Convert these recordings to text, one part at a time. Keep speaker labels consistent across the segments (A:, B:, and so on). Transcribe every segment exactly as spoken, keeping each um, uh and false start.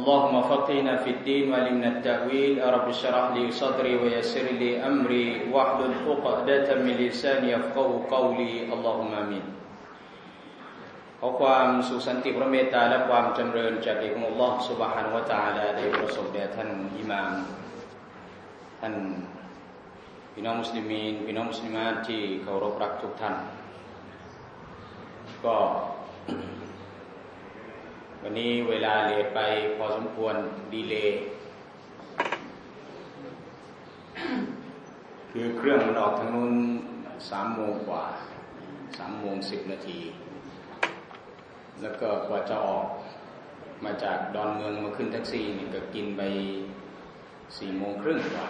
A: اللهم فقهنا في الدين وعلمنا التأويل رب اشرح لي صدري ويسر لي أمري واحلل عقدة من لساني يفقهوا قولي اللهم آمينขอความสุขสันติพระเมตตาและความจำเริญจากอัลลอฮฺซุบฮานะฮูวะตะอาลาได้ประสบแด่ท่านอิหม่ามท่านพี่น้องมุสลิมีนพี่น้องมุสลิมาที่เคารพรักทุกท่านก็วันนี้เวลาเลทไปพอสมควรดีเลย์คือเครื่องมันออกทางนู้นสามโมงกว่าสามโมงสิบนาทีแล้วก็กว่าจะออกมาจากดอนเมืองมาขึ้นแท็กซี่นี่ก็กินไปสี่โมงครึ่งกว่า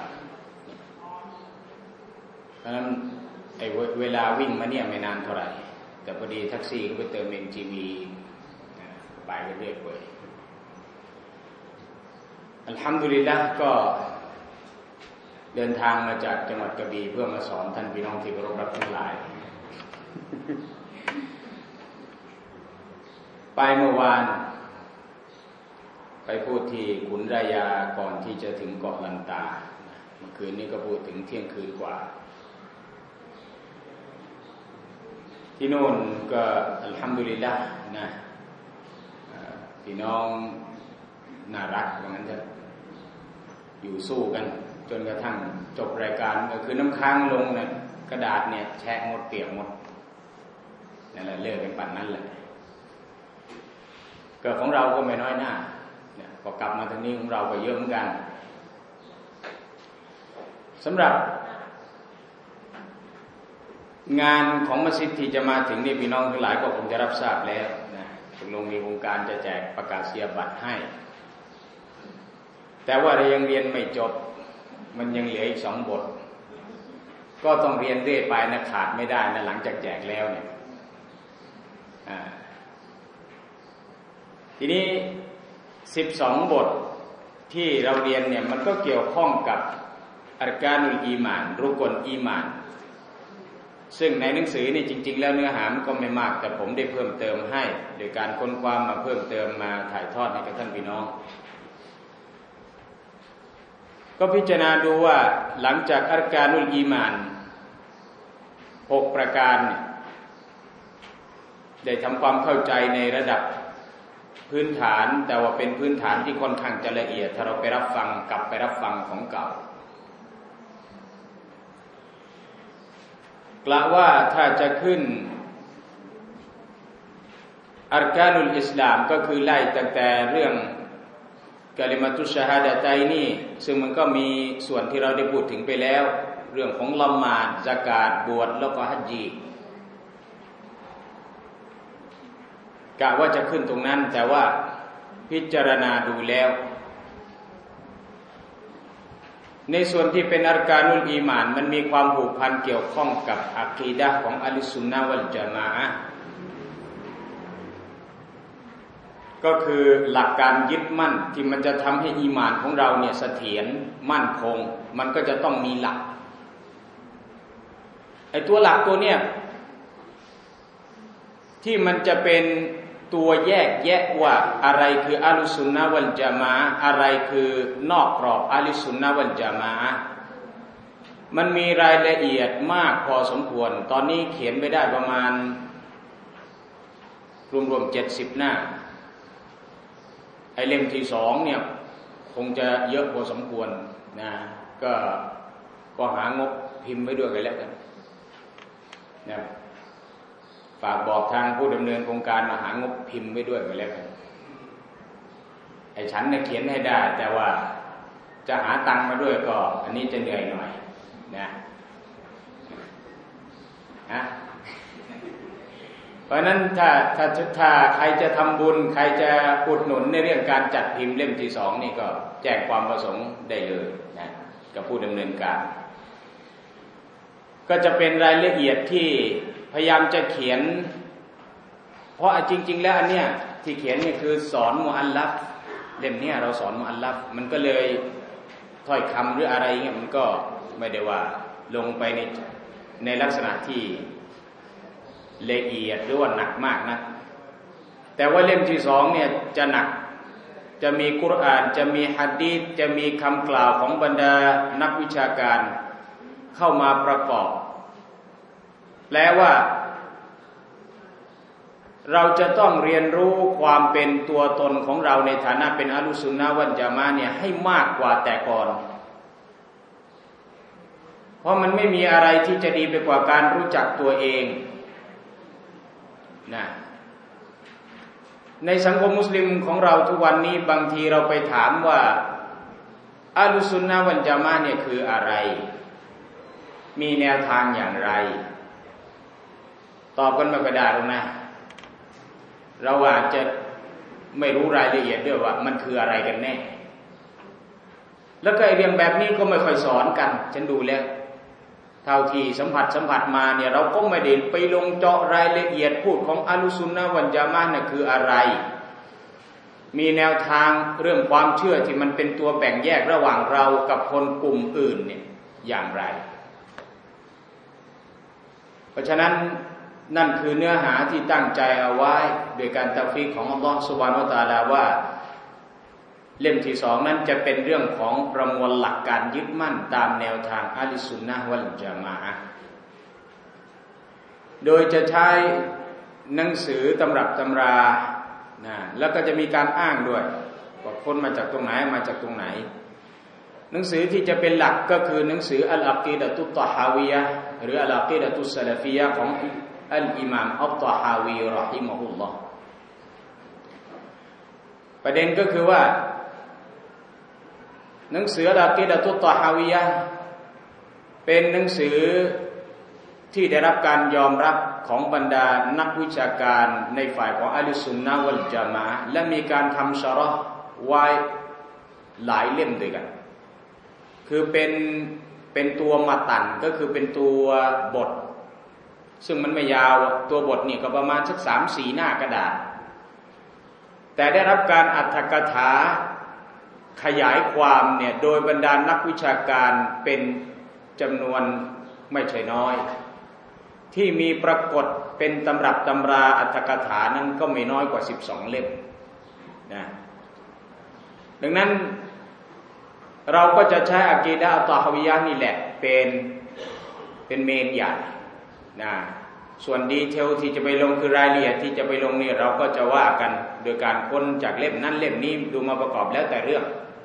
A: เพราะฉะนั้นไอ้เวลาวิ่งมาเนี่ยไม่นานเท่าไหร่แต่พอดีแท็กซี่ก็ไปเติม เอ็ม จี วี ไปเรื่อยๆไปอัลฮัมดุลิลละห์ก็เดินทางมาจากจังหวัดกระบี่เพื่อมาสอนท่านพี่น้องที่เคารพรักทั้งหลายไปเมื่อวานไปพูดที่ขุนรายาก่อนที่จะถึงเกาะลันตาเมื่อคืนนี้ก็พูดถึงเที่ยงคืนกว่าที่โน่นก็อัลฮัมดุลิลละห์นะพี่น้องน่ารักว่างั้นจะอยู่สู้กันจนกระทั่งจบรายการก็คือน้ำค้างลงนะกระดาษเนี่ยแฉะหมดเปียกหมดนั่นแหละเลิกกันปั่นนั้นแหละก็ของเราก็ไม่น้อยหน้าเนี่ยพอกลับมาทางนี้ของเราก็เยอะเหมือนกันสำหรับงานของมัสยิดที่จะมาถึงนี่พี่น้องทั้งหลายก็คงจะรับทราบแล้วนะตกลงมีโครงการจะแจกประกาศนียบัตรให้แต่ว่าเรายังเรียนไม่จบมันยังเหลืออีกสองบทก็ต้องเรียนเรื่อยไปนะขาดไม่ได้นะหลังจากแจกแล้วเนี่ยทีนี้สิบสองบทที่เราเรียนเนี่ยมันก็เกี่ยวข้องกับอัรกานุลอีมานรุกลอีมานซึ่งในหนังสือนี่จริงๆแล้วเนื้อหามันก็ไม่มากแต่ผมได้เพิ่มเติมให้โดยการค้นคว้ามาเพิ่มเติมมาถ่ายทอดให้กับท่านพี่น้องก็พิจารณาดูว่าหลังจากอัรกานุลอีมานหกประการได้ทำความเข้าใจในระดับพื้นฐานแต่ว่าเป็นพื้นฐานที่ค่อนข้างจะละเอียดถ้าเราไปรับฟังกลับไปรับฟังของเก่ากล่าวว่าถ้าจะขึ้นอัรกานุลอิสลามก็คือไล่ตั้งแต่เรื่องกะลิมัตุชชะฮาดะตัยนี่ซึ่งมันก็มีส่วนที่เราได้พูดถึงไปแล้วเรื่องของละหมาดซะกาตบวชแล้วก็ฮัจญีกะว่าจะขึ้นตรงนั้นแต่ว่าพิจารณาดูแล้วในส่วนที่เป็นอัรกานุลอีมานมันมีความผูกพันเกี่ยวข้องกับอะกีดะห์ของอะห์ลุสซุนนะฮ์วัลญะมาอะห์ก็คือหลักการยึดมั่นที่มันจะทำให้อีหม่านของเราเนี่ยเสถียรมั่นคงมันก็จะต้องมีหลักไอ้ตัวหลักตัวเนี้ยที่มันจะเป็นตัวแยกแยะว่าอะไรคืออะห์ลุสซุนนะฮ์วัลญะมาอะห์อะไรคือนอกกรอบอะห์ลุสซุนนะฮ์วัลญะมาอะห์มันมีรายละเอียดมากพอสมควรตอนนี้เขียนไปได้ประมาณรวมๆเจ็ดสิบหน้าไอ้เล่มที่สองเนี่ยคงจะเยอะพอสมควรนะก็ก็หางบพิมพ์ไว้ด้วยกันแล้วกันนะฝากบอกทางผู้ดำเนินโครงการมาหางบพิมพ์ไว้ด้วยกันแล้วกันไอ้ฉันเนี่ยเขียนให้ได้แต่ว่าจะหาตังค์มาด้วยก็อันนี้จะเหนื่อยหน่อยนะนะเพราะนั้นถ้าถ้าถ้าใครจะทำบุญใครจะอุดหนุนในเรื่องการจัดพิมพ์เล่มที่สองนี่ก็แจ้งความประสงค์ได้เลยนะกับผู้ดำเนินการก็จะเป็นรายละเอียดที่พยายามจะเขียนเพราะจริงๆแล้วอันเนี้ยที่เขียนนี่คือสอนมุอัลลัฟเล่มนี้เราสอนมุอัลลัฟมันก็เลยถ้อยคำหรืออะไรเงี้ยมันก็ไม่ได้ว่าลงไปในในลักษณะที่ละเอียดหรือว่าหนักมากนะแต่ว่าเล่มที่สองเนี่ยจะหนักจะมีกุรอานจะมีหะดีษจะมีคำกล่าวของบรรดานักวิชาการเข้ามาประกอบแปลว่าเราจะต้องเรียนรู้ความเป็นตัวตนของเราในฐานะเป็นอะห์ลุสซุนนะฮ์วัลญะมาอะห์เนี่ยให้มากกว่าแต่ก่อนเพราะมันไม่มีอะไรที่จะดีไปกว่าการรู้จักตัวเองนะในสังคมมุสลิมของเราทุกวันนี้บางทีเราไปถามว่าอะห์ลุสซุนนะฮ์วัลญะมาอะห์เนี่ยคืออะไรมีแนวทางอย่างไรตอบกันไม่ค่อยได้หรอกนะเราอาจจะไม่รู้รายละเอียดด้วยว่ามันคืออะไรกันแน่แล้วก็ไอ้เรื่องแบบนี้ก็ไม่ค่อยสอนกันฉันดูแล้วเท่าที่สัมผัสสัมผัสมาเนี่ยเราก็ไม่ได้ไปลงเจาะรายละเอียดพูดของอะห์ลุสซุนนะฮ์วัลญะมาอะห์น่ะคืออะไรมีแนวทางเรื่องความเชื่อที่มันเป็นตัวแบ่งแยกระหว่างเรากับคนกลุ่มอื่นเนี่ยอย่างไรเพราะฉะนั้นนั่นคือเนื้อหาที่ตั้งใจเอาไว้โดยการตาวฟีกของอัลลอฮฺซุบฮานะฮูวะตะอาลาว่าเล่มที่สองนั้นจะเป็นเรื่องของประมวลหลักการยึดมั่นตามแนวทางอะห์ลุสซุนนะฮ์วัลญะมาอะห์โดยจะใช้หนังสือตำรับตำรานะแล้วก็จะมีการอ้างด้วยว่าคนมาจากตรงไหนมาจากตรงไหนหนังสือที่จะเป็นหลักก็คือหนังสืออัลอะกีดะตุตตะฮาวียะห์หรืออัลอะกีดะตุสซะลาฟียะห์ของอัลอิมามอัตตะฮาวีเราะฮิมะฮุลลอฮ์ประเด็นก็คือว่าหนังสืออัลอะกีดะตุตตะฮาวียะห์เป็นหนังสือที่ได้รับการยอมรับของบรรดานักวิชาการในฝ่ายของอะห์ลุสซุนนะฮ์วัลญะมาอะห์และมีการทำชะเราะห์ไว้หลายเล่มด้วยกันคือเป็นเป็นตัวมาตันก็คือเป็นตัวบทซึ่งมันไม่ยาวตัวบทนี่ก็ประมาณสัก สามสี่ หน้ากระดาษแต่ได้รับการอรรถกถาขยายความเนี่ยโดยบรรดานักวิชาการเป็นจำนวนไม่ใช่น้อยที่มีปรากฏเป็นตำรับตำราอรรถกถานั้นก็ไม่น้อยกว่าสิบสองเล่มนะดังนั้นเราก็จะใช้อะกีดะห์อัตตะฮาวียะห์นี่แหละเป็นเป็นเมนใหญ่นะส่วนดีเทลที่จะไปลงคือรายละเอียดที่จะไปลงนี่เราก็จะว่ากันโดยการค้นจากเล่มนั้นเล่มนี้ดูมาประกอบแล้วแต่เรื่อง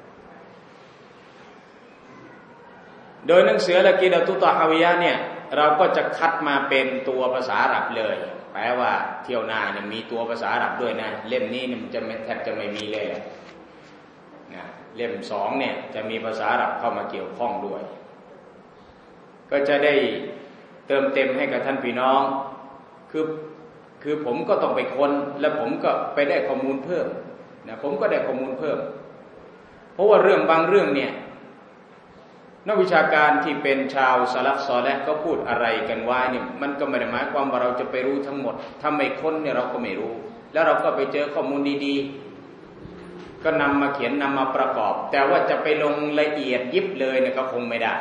A: โดยหนังสืออะกีดะตุตตะฮาวียะห์เนี่ยเราก็จะคัดมาเป็นตัวภาษาอาหรับเลยแปลว่าเที่ยวหน้าเนี่ยมีตัวภาษาอาหรับด้วยนะเล่มนี้เนี่ยมันจะแทบจะไม่มีเลยนะเล่มสองเนี่ยจะมีภาษาอาหรับเข้ามาเกี่ยวข้องด้วยก็จะได้เติมเต็มให้กับท่านพี่น้องคือคือผมก็ต้องไปค้นและผมก็ไปได้ข้อมูลเพิ่มนะผมก็ได้ข้อมูลเพิ่มเพราะว่าเรื่องบางเรื่องเนี่ยนักวิชาการที่เป็นชาวซะลัฟซอลิห์ก็พูดอะไรกันไว้เนี่ยมันก็ไม่ได้หมายความว่าเราจะไปรู้ทั้งหมดถ้าไม่ค้นเนี่ยเราก็ไม่รู้แล้วเราก็ไปเจอข้อมูลดีๆก็นำมาเขียนนำมาประกอบแต่ว่าจะไปลงละเอียดยิบเลยเนี่ยก็คงไม่ได้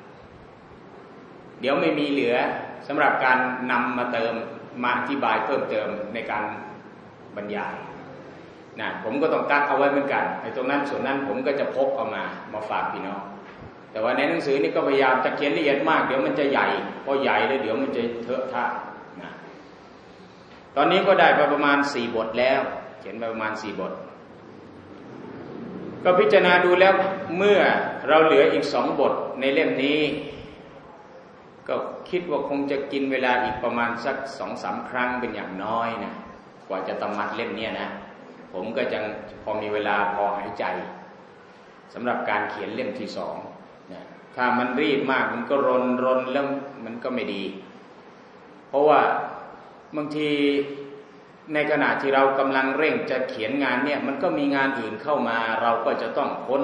A: เดี๋ยวไม่มีเหลือสำหรับการนำมาเติมมาอธิบายเพิ่มเติมในการบรรยายนะผมก็ต้องกักเอาไว้เหมือนกันไอ้ตรงนั้นส่วนนั้นผมก็จะพกเอามามาฝากพี่น้องแต่ว่าในหนังสือนี่ก็พยายามจะเขียนละเอียดมากเดี๋ยวมันจะใหญ่พอใหญ่แล้วเดี๋ยวมันจะเถอะทะนะตอนนี้ก็ได้ไปประมาณสี่บทแล้วเขียนไปประมาณสี่บทก็พิจารณาดูแล้วเมื่อเราเหลืออีกสองบทในเล่มนี้ก็คิดว่าคงจะกินเวลาอีกประมาณสักสองสามครั้งเป็นอย่างน้อยนะกว่าจะตำมัดเล่มนี้นะผมก็จะพอมีเวลาพอหายใจสำหรับการเขียนเล่มที่สองนะถ้ามันรีบมากมันก็รนรนแล้วมันก็ไม่ดีเพราะว่าบางทีในขณะที่เรากำลังเร่งจะเขียนงานเนี่ยมันก็มีงานอื่นเข้ามาเราก็จะต้องค้น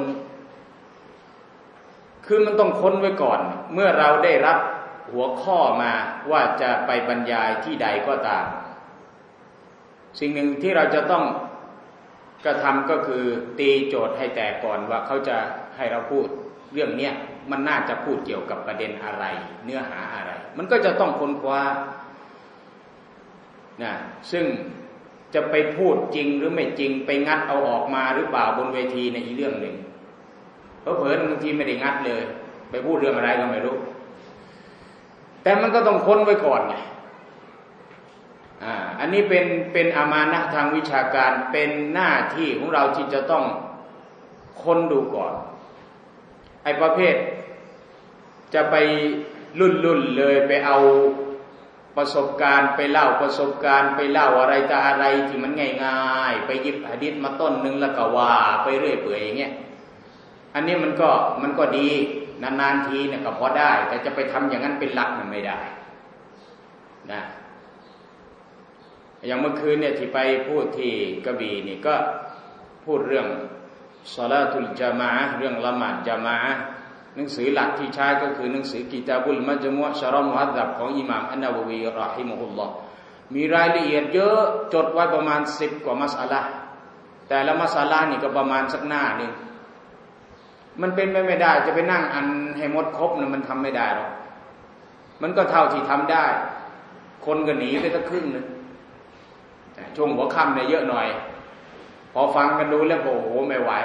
A: คือมันต้องค้นไว้ก่อนเมื่อเราได้รับหัวข้อมาว่าจะไปบรรยายที่ใดก็ตามสิ่งหนึ่งที่เราจะต้องกระทำก็คือตีโจทย์ให้แตกก่อนว่าเขาจะให้เราพูดเรื่องเนี้ยมันน่าจะพูดเกี่ยวกับประเด็นอะไรเนื้อหาอะไรมันก็จะต้องค้นคว้านะซึ่งจะไปพูดจริงหรือไม่จริงไปงัดเอาออกมาหรือเปล่าบนเวทีในอีกเรื่องหนึ่งเพราะเผลอบางทีไม่ได้งัดเลยไปพูดเรื่องอะไรก็ไม่รู้แต่มันก็ต้องค้นไว้ก่อนไงอ่าอันนี้เป็นเป็นอามานะห์ทางวิชาการเป็นหน้าที่ของเราที่จะต้องค้นดูก่อนไอ้ประเภทจะไปลุ่นลุ่นเลยไปเอาประสบการณ์ไปเล่าประสบการณ์ไปเล่าอะไรแต่อะไรที่มันง่ายๆไปหยิบหะดีษมาต้นนึงแล้วก็ว่าไปเรื่อยเปื่อยอย่างเงี้ยอันนี้มันก็มันก็ดีนานๆทีเนี่ยก็พอได้แต่จะไปทำอย่างนั้นเป็นหลักมันไม่ได้นะอย่างเมื่อคืนเนี่ยที่ไปพูดที่กระบี่นี่ก็พูดเรื่องศอลาตุลญะมาอะห์เรื่องละหมาดญะมาอะห์หนังสือหลักที่ใช้ก็คือหนังสือกิตาบุลมัจมุอ์ชะรอห์มุฮัดดับของอิหม่ามอันนะวะวีเราะฮิมะฮุลลอฮ์มีรายละเอียดเยอะจดไว้ประมาณสิบกว่ามัสอะละห์แต่ละมัสอะละห์นี่ก็ประมาณสักหน้านึงมันเป็นไปไม่ได้จะไปนั่งอ่านให้หมดครบนะมันทำไม่ได้หรอกมันก็เท่าที่ทำได้คนก็หนีไปสักครึ่งนึงช่วงหัวค่ำเนี่ยเยอะหน่อยพอฟังกันดูแล้วโอ้โหไม่ไหว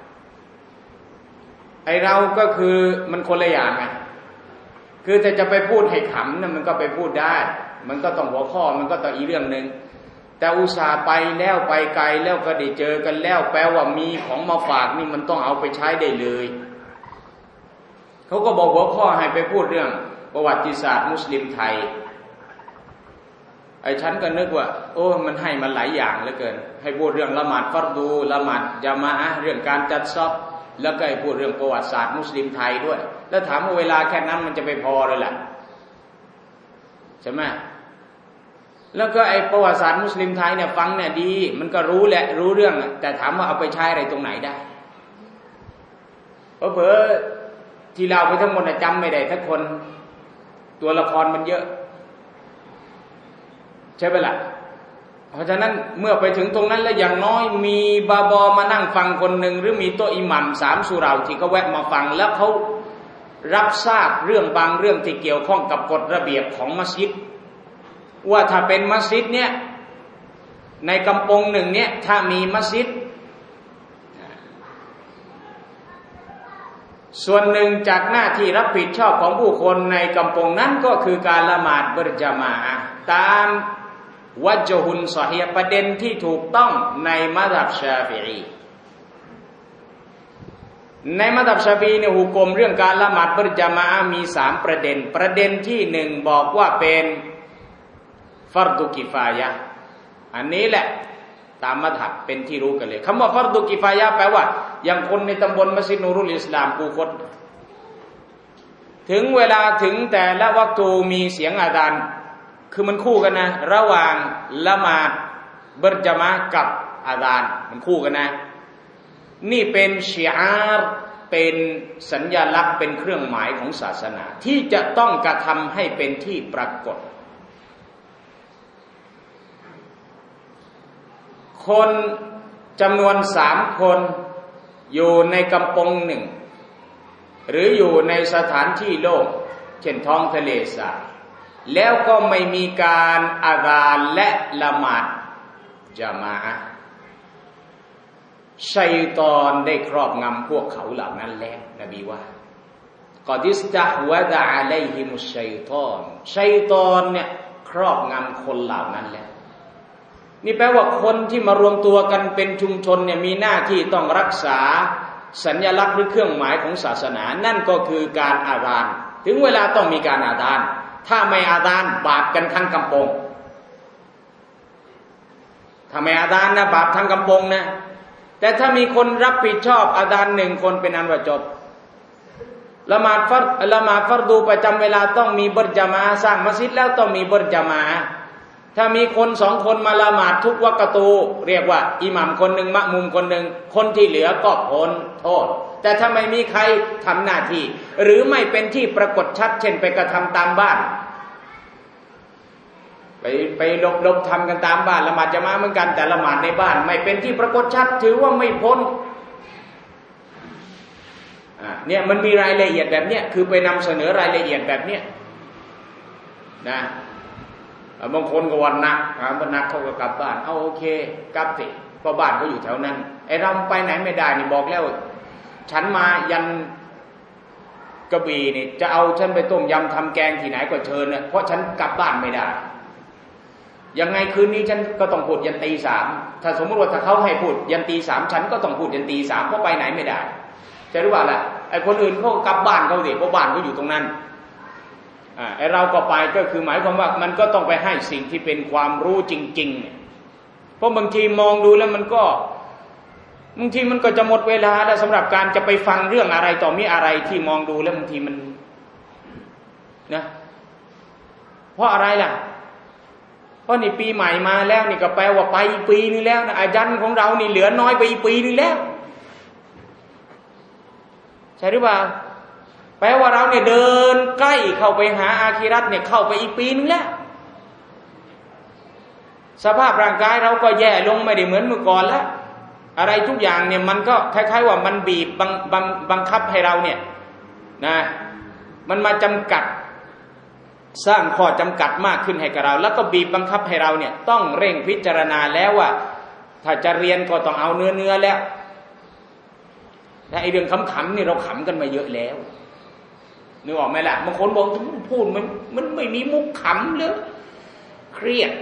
A: ไอเราก็คือมันคนละอย่างไงคือแต่จะไปพูดให้ขำนะมันก็ไปพูดได้มันก็ต้องหัวข้อมันก็ต้องอีกเรื่องนึงแต่อุตส่าห์ไปแล้วไปไกลแล้วก็ได้เจอกันแล้วแปลว่ามีของมาฝากนี่มันต้องเอาไปใช้ได้เลยเขาก็บอกหัวข้อให้ไปพูดเรื่องประวัติศาสตร์มุสลิมไทยไอ้ฉันก็นึกว่าโอ้มันให้มาหลายอย่างเหลือเกินให้พูดเรื่องละหมาดฟัรดูละหมาดญะมาอะห์เรื่องการจัดซอฟแล้วก็ให้พูดเรื่องประวัติศาสตร์มุสลิมไทยด้วยแล้วถามว่าเวลาแค่นั้นมันจะไปพอเลยล่ะใช่ไหมแล้วก็ไอ้ประวัติศาสตร์มุสลิมไทยเนี่ยฟังเนี่ยดีมันก็รู้แหละรู้เรื่องแต่ถามว่าเอาไปใช้อะไรตรงไหนได้เพราะเผลอที่เราไปทั้งหมดจำไม่ได้ทั้งคนตัวละครมันเยอะใช่ไหมล่ะเพราะฉะนั้นเมื่อไปถึงตรงนั้นแล้วอย่างน้อยมีบาบอมานั่งฟังคนหนึ่งหรือมีโต๊ะอิหมัมสามสุเหร่าที่เขาแวะมาฟังแล้วเขารับทราบเรื่องบางเรื่องที่เกี่ยวข้องกับกฎระเบียบของมัสยิดว่าถ้าเป็นมัสยิดเนี่ยในกำปงหนึ่งเนี่ยถ้ามีมัสยิดส่วนหนึ่งจากหน้าที่รับผิดชอบของผู้คนในกำปงนั้นก็คือการละหมาดเบรญะมาอะห์ตามวัจฮุนซอฮีฮ์ประเด็นที่ถูกต้องในมัซฮับชาฟิอีในมัซฮับชาฟิอีเนี่ยหุกมเรื่องการละหมาดเบรญะมาอะห์มีสามประเด็นประเด็นที่หนึ่งบอกว่าเป็นฟัรดุกิฟายะห์อันนี้แหละตามมัซฮับเป็นที่รู้กันเลยคำว่าฟัรดุกิฟายะห์แปลว่าอย่างคนในตำบลมัสยิดนูรุลอิสลามกูคนถึงเวลาถึงแต่ละวรรคมีเสียงอาซานคือมันคู่กันนะระหว่างละหมาดเบรญะมาอะห์กับอาซานมันคู่กันนะนี่เป็นชิอาร์เป็นสัญลักษณ์เป็นเครื่องหมายของศาสนาที่จะต้องกระทำให้เป็นที่ปรากฏคนจำนวนสามคนอยู่ในกำปงหนึ่งหรืออยู่ในสถานที่โล่งเช่นท้องทะเลสาบแล้วก็ไม่มีการอาซานและละหมาดญะมาอะห์ชัยฏอนได้ครอบงำพวกเขาเหล่านั้นแล้วนบีว่ากอดิสตะฮวะดะอะลัยฮิมุชชัยฏอนชัยฏอนเนี่ยครอบงำคนเหล่านั้นแล้วนี่แปลว่าคนที่มารวมตัวกันเป็นชุมชนเนี่ยมีหน้าที่ต้องรักษาสัญลักษณ์หรือเครื่องหมายของศาสนานั่นก็คือการอาซานถึงเวลาต้องมีการอาซานถ้าไม่อาซานบาปกันทั้งกำปงถ้าไม่อาซานนะบาปทั้งกำปงนะแต่ถ้ามีคนรับผิดชอบอาซานหนึ่งคนเป็นอันว่าจบละหมาดฟัรละหมาดฟัรดูประจำเวลาต้องมีเบรญะมาอะห์สร้างมัสยิดแล้วต้องมีเบรญะมาอะห์ถ้ามีคนสองคนมาละหมาดทุกวักตูเรียกว่าอิหมัมคนหนึ่งมะมุมคนหนึ่งคนที่เหลือก็พ้นโทษแต่ถ้าไม่มีใครทำหน้าที่หรือไม่เป็นที่ปรากฏชัดเช่นไปกระทำตามบ้านไปไปลบลบทำกันตามบ้านละหมาดญะมาอะห์เหมือนกันแต่ละหมาดในบ้านไม่เป็นที่ปรากฏชัดถือว่าไม่พ้นอ่าเนี่ยมันมีรายละเอียดแบบเนี้ยคือไปนำเสนอรายละเอียดแบบเนี้ยนะบางคนก็วันนักวันนักเขาก็กลับบ้านเอาโอเคกลับสิเพราะบ้านเขาอยู่แถวนั้นไอ้เราไปไหนไม่ได้นี่บอกแล้วฉันมายันกระบี่นี่จะเอาฉันไปต้มยำทำแกงที่ไหนก็เชิญนะเพราะฉันกลับบ้านไม่ได้ยังไงคืนนี้ฉันก็ต้องพูดยันตีสามถ้าสมมติว่าถ้าเขาให้พูดยันตีสามฉันก็ต้องพูดยันตีสามเพราะไปไหนไม่ได้จะรู้ว่าแหละไอ้คนอื่นเขากลับบ้านเขาสิเพราะบ้านเขาอยู่ตรงนั้นอ่าไอ้เราก็ไปก็คือหมายความว่ามันก็ต้องไปให้สิ่งที่เป็นความรู้จริงๆเพราะบางทีมองดูแล้วมันก็บางทีมันก็จะหมดเวลาแล้วสำหรับการจะไปฟังเรื่องอะไรต่อมีอะไรที่มองดูแล้วบางทีมันนะเพราะอะไรล่ะเพราะนี่ปีใหม่มาแล้วนี่ก็แปลว่าไปปีนึงแล้วนะอาจารย์ของเรานี่เหลือน้อยไปอีกปีนึงแล้วใช่หรือเปล่าแปลว่าเราเนี่ยเดินใกล้เข้าไปหาอาคิเราะห์เนี่ยเข้าไปอีกปีนึงแล้วสภาพร่างกายเราก็แย่ลงไม่ได้เหมือนเมื่อก่อนแล้วอะไรทุกอย่างเนี่ยมันก็คล้ายๆว่ามันบีบบังบังบังคับให้เราเนี่ยนะมันมาจำกัดสร้างข้อจำกัดมากขึ้นให้กับเราแล้วก็บีบบังคับให้เราเนี่ยต้องเร่งพิจารณาแล้วว่าถ้าจะเรียนก็ต้องเอาเนื้อเนื้อแล้วแต่ไอเรื่องขำๆนี่เราขำกันมาเยอะแล้วนึกออกไหมล่ะบางคนบอกพูดมันมันไม่มีมุกขำเลยเครียด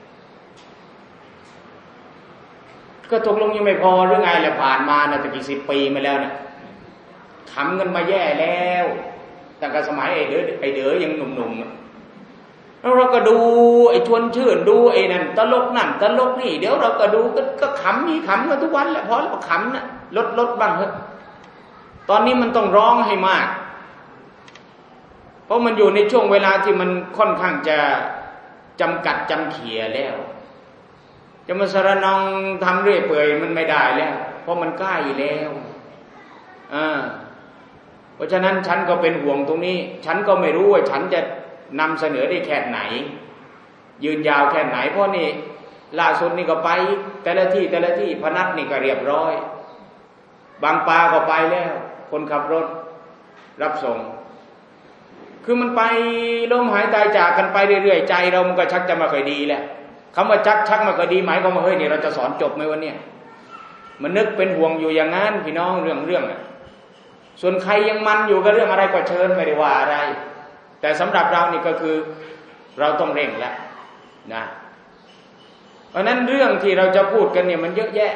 A: ก็ตกลงยังไม่พอหรือไงแหละผ่านมานะตั้งกี่สิบปีมาแล้วนะขำกันมาแย่แล้วตั้งแต่สมัยไอ้เด๋อไอ้เด๋อยังหนุ่มๆแล้วเราก็ดูไอ้ชวนชื่นดูไอ้นั่นตลกนั่นตลกนี่เดี๋ยวเราก็ดูก็ก็ขำมีขำกันทุกวันแหละพอแล้วขำนะลดลดบ้างเถอะตอนนี้มันต้องร้องให้มากเพราะมันอยู่ในช่วงเวลาที่มันค่อนข้างจะจำกัดจำเขี่ยแล้วจะมาสารนองทำเรื่อยเปื่อยมันไม่ได้แล้วเพราะมันใกล้แล้วอ่าเพราะฉะนั้นฉันก็เป็นห่วงตรงนี้ฉันก็ไม่รู้ว่าฉันจะนำเสนอได้แค่ไหนยืนยาวแค่ไหนเพราะนี่ล่าสุดนี่ก็ไปแต่ละที่แต่ละที่พนัสนี่ก็เรียบร้อยบางปลาก็ไปแล้วคนขับรถรับส่งคือมันไปลมหายตายจากกันไปเรื่อยๆใจเรามันก็ชักจะไม่ค่อยดีแหละคำว่าชักชักไม่ค่อยดีหมายความว่าเฮ้ยนี่เราจะสอนจบไหมวันนี้มันนึกเป็นห่วงอยู่อย่างนั้นพี่น้องเรื่องเรื่องอ่ะส่วนใครยังมันอยู่กับเรื่องอะไรก็เชิญไม่ได้ว่าอะไรแต่สำหรับเรานี่ก็คือเราต้องเร่งแล้วนะเพราะนั้นเรื่องที่เราจะพูดกันเนี่ยมันเยอะแยะ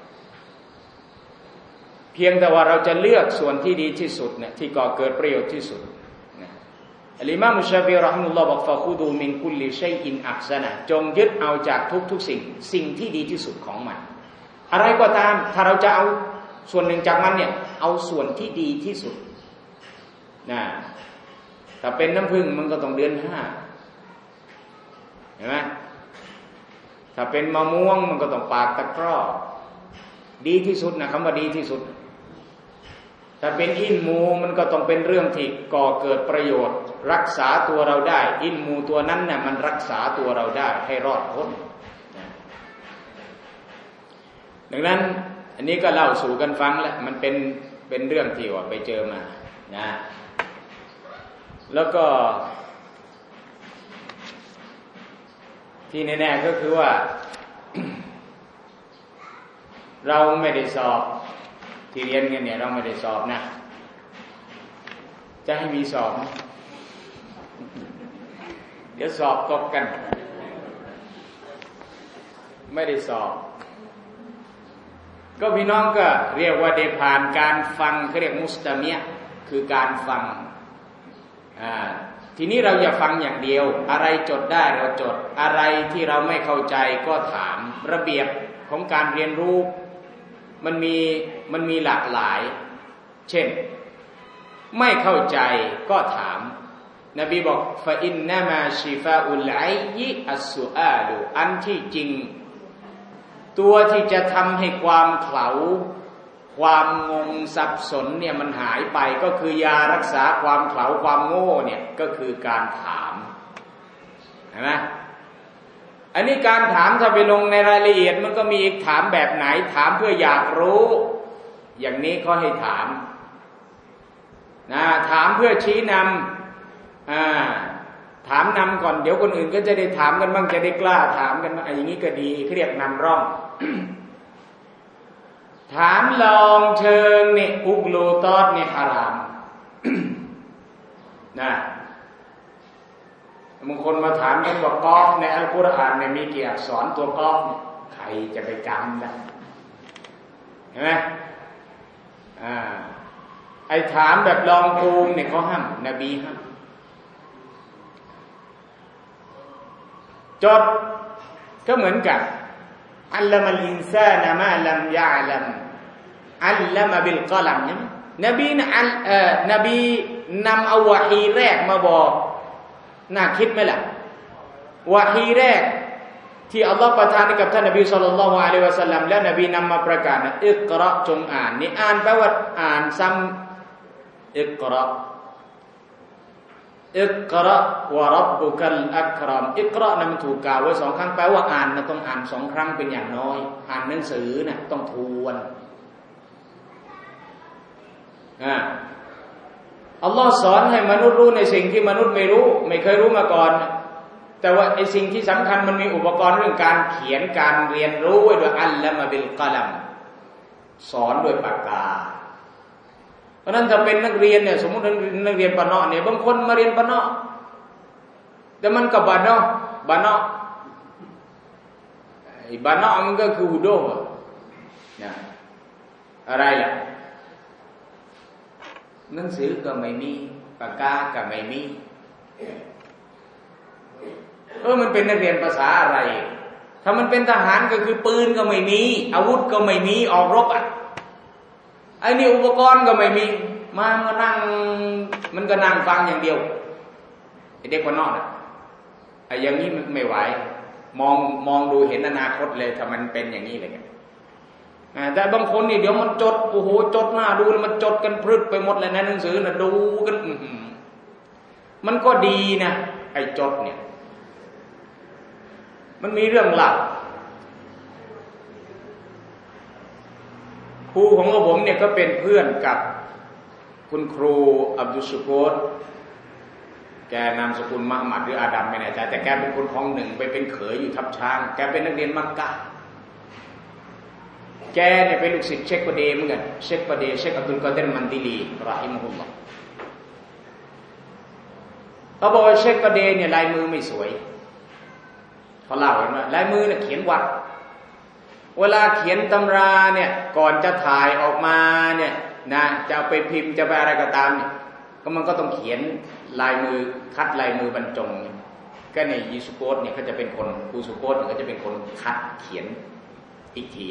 A: เพียงแต่ว่าเราจะเลือกส่วนที่ดีที่สุดเนี่ยที่ก่อเกิดประโยชน์ที่สุดนะอัลอิมามมุชาฟิเราะฮิมะฮุลลอฮ์บอกฟะคุดูมินกุลลิชัยอินอักซะนะจงยึดเอาจากทุกๆสิ่งสิ่งที่ดีที่สุดของมันอะไรก็ตามถ้าเราจะเอาส่วนหนึ่งจากมันเนี่ยเอาส่วนที่ดีที่สุดนะถ้าเป็นน้ำผึ้งมันก็ต้องเดือนห้าเห็นไหมถ้าเป็นมะม่วงมันก็ต้องปากตะกร้อดีที่สุดนะคำว่าดีที่สุดถ้าเป็นอิลมูมันก็ต้องเป็นเรื่องที่ก่อเกิดประโยชน์รักษาตัวเราได้อิลมูตัวนั้นเนี่ยมันรักษาตัวเราได้ให้รอดพ้นนะดังนั้นอันนี้ก็เล่าสู่กันฟังแล้วมันเป็นเป็นเรื่องที่ว่าไปเจอมานะแล้วก็ที่แน่ๆก็คือว่า เราไม่ได้สอบที่เรียนกันเนี่ยเราไม่ได้สอบนะจะให้มีสอบเดี๋ยวสอบตกกันไม่ได้สอบก็พี่น้องก็เรียกว่าได้ผ่านการฟังเขาเรียกมุสตะมีะคือการฟังอ่าทีนี้เราอย่าฟังอย่างเดียวอะไรจดได้เราจดอะไรที่เราไม่เข้าใจก็ถามระเบียบของการเรียนรู้มันมีมันมีหลากหลายเช่นไม่เข้าใจก็ถามนบีบอกฟะอินนะมาชิฟาอุลไอยิอัสสุอาลุอันที่จริงตัวที่จะทำให้ความเขลาความงงสับสนเนี่ยมันหายไปก็คือยารักษาความเขลาความโง่เนี่ยก็คือการถามเห็นไหมอันนี้การถามถ้าไปลงในรายละเอียดมันก็มีอีกถามแบบไหนถามเพื่ออยากรู้อย่างนี้เขาให้ถามนะถามเพื่อชี้นำอ่า
B: ถามนำก่อนเดี๋ยวคนอื่นก็จะได้ถามกันบ้างจะได้กล้าถามกันบ้างอย่างนี้ก็ดีเขาเรียกนำร่อง ถามลองเชิงเนี่ยอุกลูตอดเนี่ยฮาราม นะบางคนมาถามกันว่ากอฟในอัลกุรอานเนี่ยมีกี่อักษรตัวกอฟเนี่ยใครจะไปจำได้เห็นไหมอ่าไอ้ถามแบบลองภูมิเนี่ยเขาห้ามนบีห้ามจดก็เหมือนกันอัลลอมัลอินซานะมาลัมยะลัมอัลลอมะบิลกอลัมใช่ไหมนบีนะอัลเอ่อนบีนำเอาวะฮีแรกมาบอกน่าคิดไหมล่ะวะฮีแรกที่อัลลอฮฺประทานให้กับท่านนบีศ็อลลัลลอฮุอะลัยฮิวะซัลลัมและนบีนำมาประกาศนะอิกเราะห์จงอ่านนี่อ่านแปลว่าอ่านซ้ำอิกเราะห์อิกเราะห์วะร็อบบุกัลอักรอมอิกเราะห์นั้นมันถูกกล่าวไว้สองครั้งแปลว่าอ่านนะต้องอ่านสองครั้งเป็นอย่างน้อยอ่านหนังสือนะต้องทวนอ่าอัลลอฮ์สอนให้มนุษย์รู้ในสิ่งที่มนุษย์ไม่รู้ไม่เคยรู้มาก่อนแต่ว่าไอ้สิ่งที่สำคัญมันมีอุปกรณ์เรื่องการเขียนการเรียนรู้ไว้ด้วยอัลละมะบิลกะลัมสอนด้วยปากกาเพราะนั้นถ้าเป็นนักเรียนเนี่ยสมมุตินักเรียนปะเนาะเนี่ยบางคนมาเรียนปะเนาะแต่มันกับบะเนาะบะเนาะไอ้บะเนาะมันก็คือฮูโดนะอะไรล่ะหนังสือก็ไม่มีปากกาก็ไม่มีเออมันเป็นนักเรียนภาษาอะไรถ้ามันเป็นทหารก็คือปืนก็ไม่มีอาวุธก็ไม่มีออกรบอ่ะไอ้นี่อุปกรณ์ก็ไม่มีมามานั่งมันก็นั่งฟังอย่างเดียวไอ้เด็กคนนอกอ่ะไอ้อย่างนี้มันไม่ไหวมองมองดูเห็นอนาคตเลยถ้ามันเป็นอย่างนี้เลยแต่บางคนนี่เดี๋ยวมันจดโอ้โหจดหน้าดูแล้วมันจดกันพรึดไปหมดเลยนะหนังสือน่ะดูกันมันก็ดีนะไอ้จดเนี่ยมันมีเรื่องเล่าครูของผมเนี่ยก็เป็นเพื่อนกับคุณครูอับดุลชุกูรแกนามสกุลมะหมัดหรืออาดัมไม่แน่ใจแต่แกเป็นคนท้องหนึ่งไปเป็นเขยอยู่ทับช้างแกเป็นนักเรียนมักกะแกเนี่ยเป็นลูกศิษย์เชคปะเดเหมือนกันเชคปะเดเชคอับดุลกอดิรมันติลีรอฮิมะฮุลลอฮ์เขาบอกว่าเชคปะเดเนี่ยลายมือไม่สวยเขาเล่าเห็นไหมลายมือเนี่ยเขียนวัดเวลาเขียนตำราเนี่ยก่อนจะถ่ายออกมาเนี่ยนะจะเอาไปพิมพ์จะไปอะไรก็ตามเนี่ยก็มันก็ต้องเขียนลายมือคัดลายมือบรรจงก็ในยิสุโกตเนี่ยเขาจะเป็นคนครูสุโกตเนี่ยเขาจะเป็นคนคัดเขียนอีกที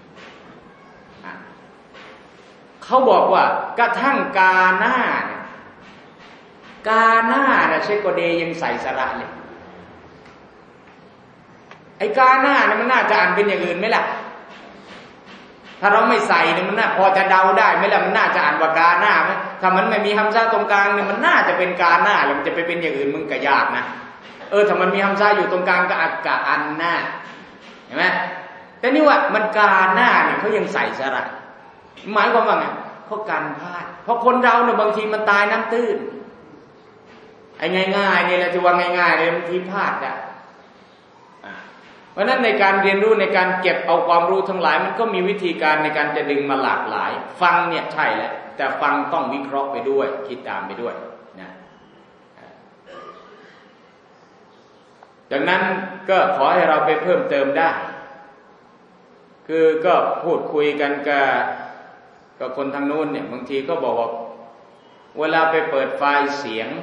B: เขาบอกว่ากระทั่งกาหน้าเนี่ยกาหน้าเนี่ยเชคโกเดยังใส่สระเลยไอ้กาหน้าเนี่ยมันน่าจะอ่านเป็นอย่างอื่นไหมล่ะถ้าเราไม่ใส่เนี่ยมันน่าพอจะเดาได้ไหมล่ะมันน่าจะอ่านว่ากาหน้าไหมถ้ามันไม่มีฮัมซาตรงกลางเนี่ยมันน่าจะเป็นกาหน้าแล้วมันจะไปเป็นอย่างอื่นมึงก็ยากนะเออถ้ามันมีฮัมซาอยู่ตรงกลางก็อักกะอันหน้าเห็นไหมแต่นี่ว่ามันกาหน้าเนี่ยเขายังใส่สระหมายความว่าไงเขากันพลาดเพราะคนเราเนี่ยบางทีมันตายน้ำตื้นไอ้ง่ายๆนี่แหละที่ว่าง่ายๆเลยบางทีพลาดอ่ะเพราะนั้นในการเรียนรู้ในการเก็บเอาความรู้ทั้งหลายมันก็มีวิธีการในการจะดึงมาหลากหลายฟังเนี่ยใช่แหละแต่ฟังต้องวิเคราะห์ไปด้วยคิดตามไปด้วยนะดังนั้นก็ขอให้เราไปเพิ่มเติมได้คือก็พูดคุยกันกับกับคนทางนู้นเนี่ยบางทีก็บอกว่าเวลาไปเปิดไฟล์เสียง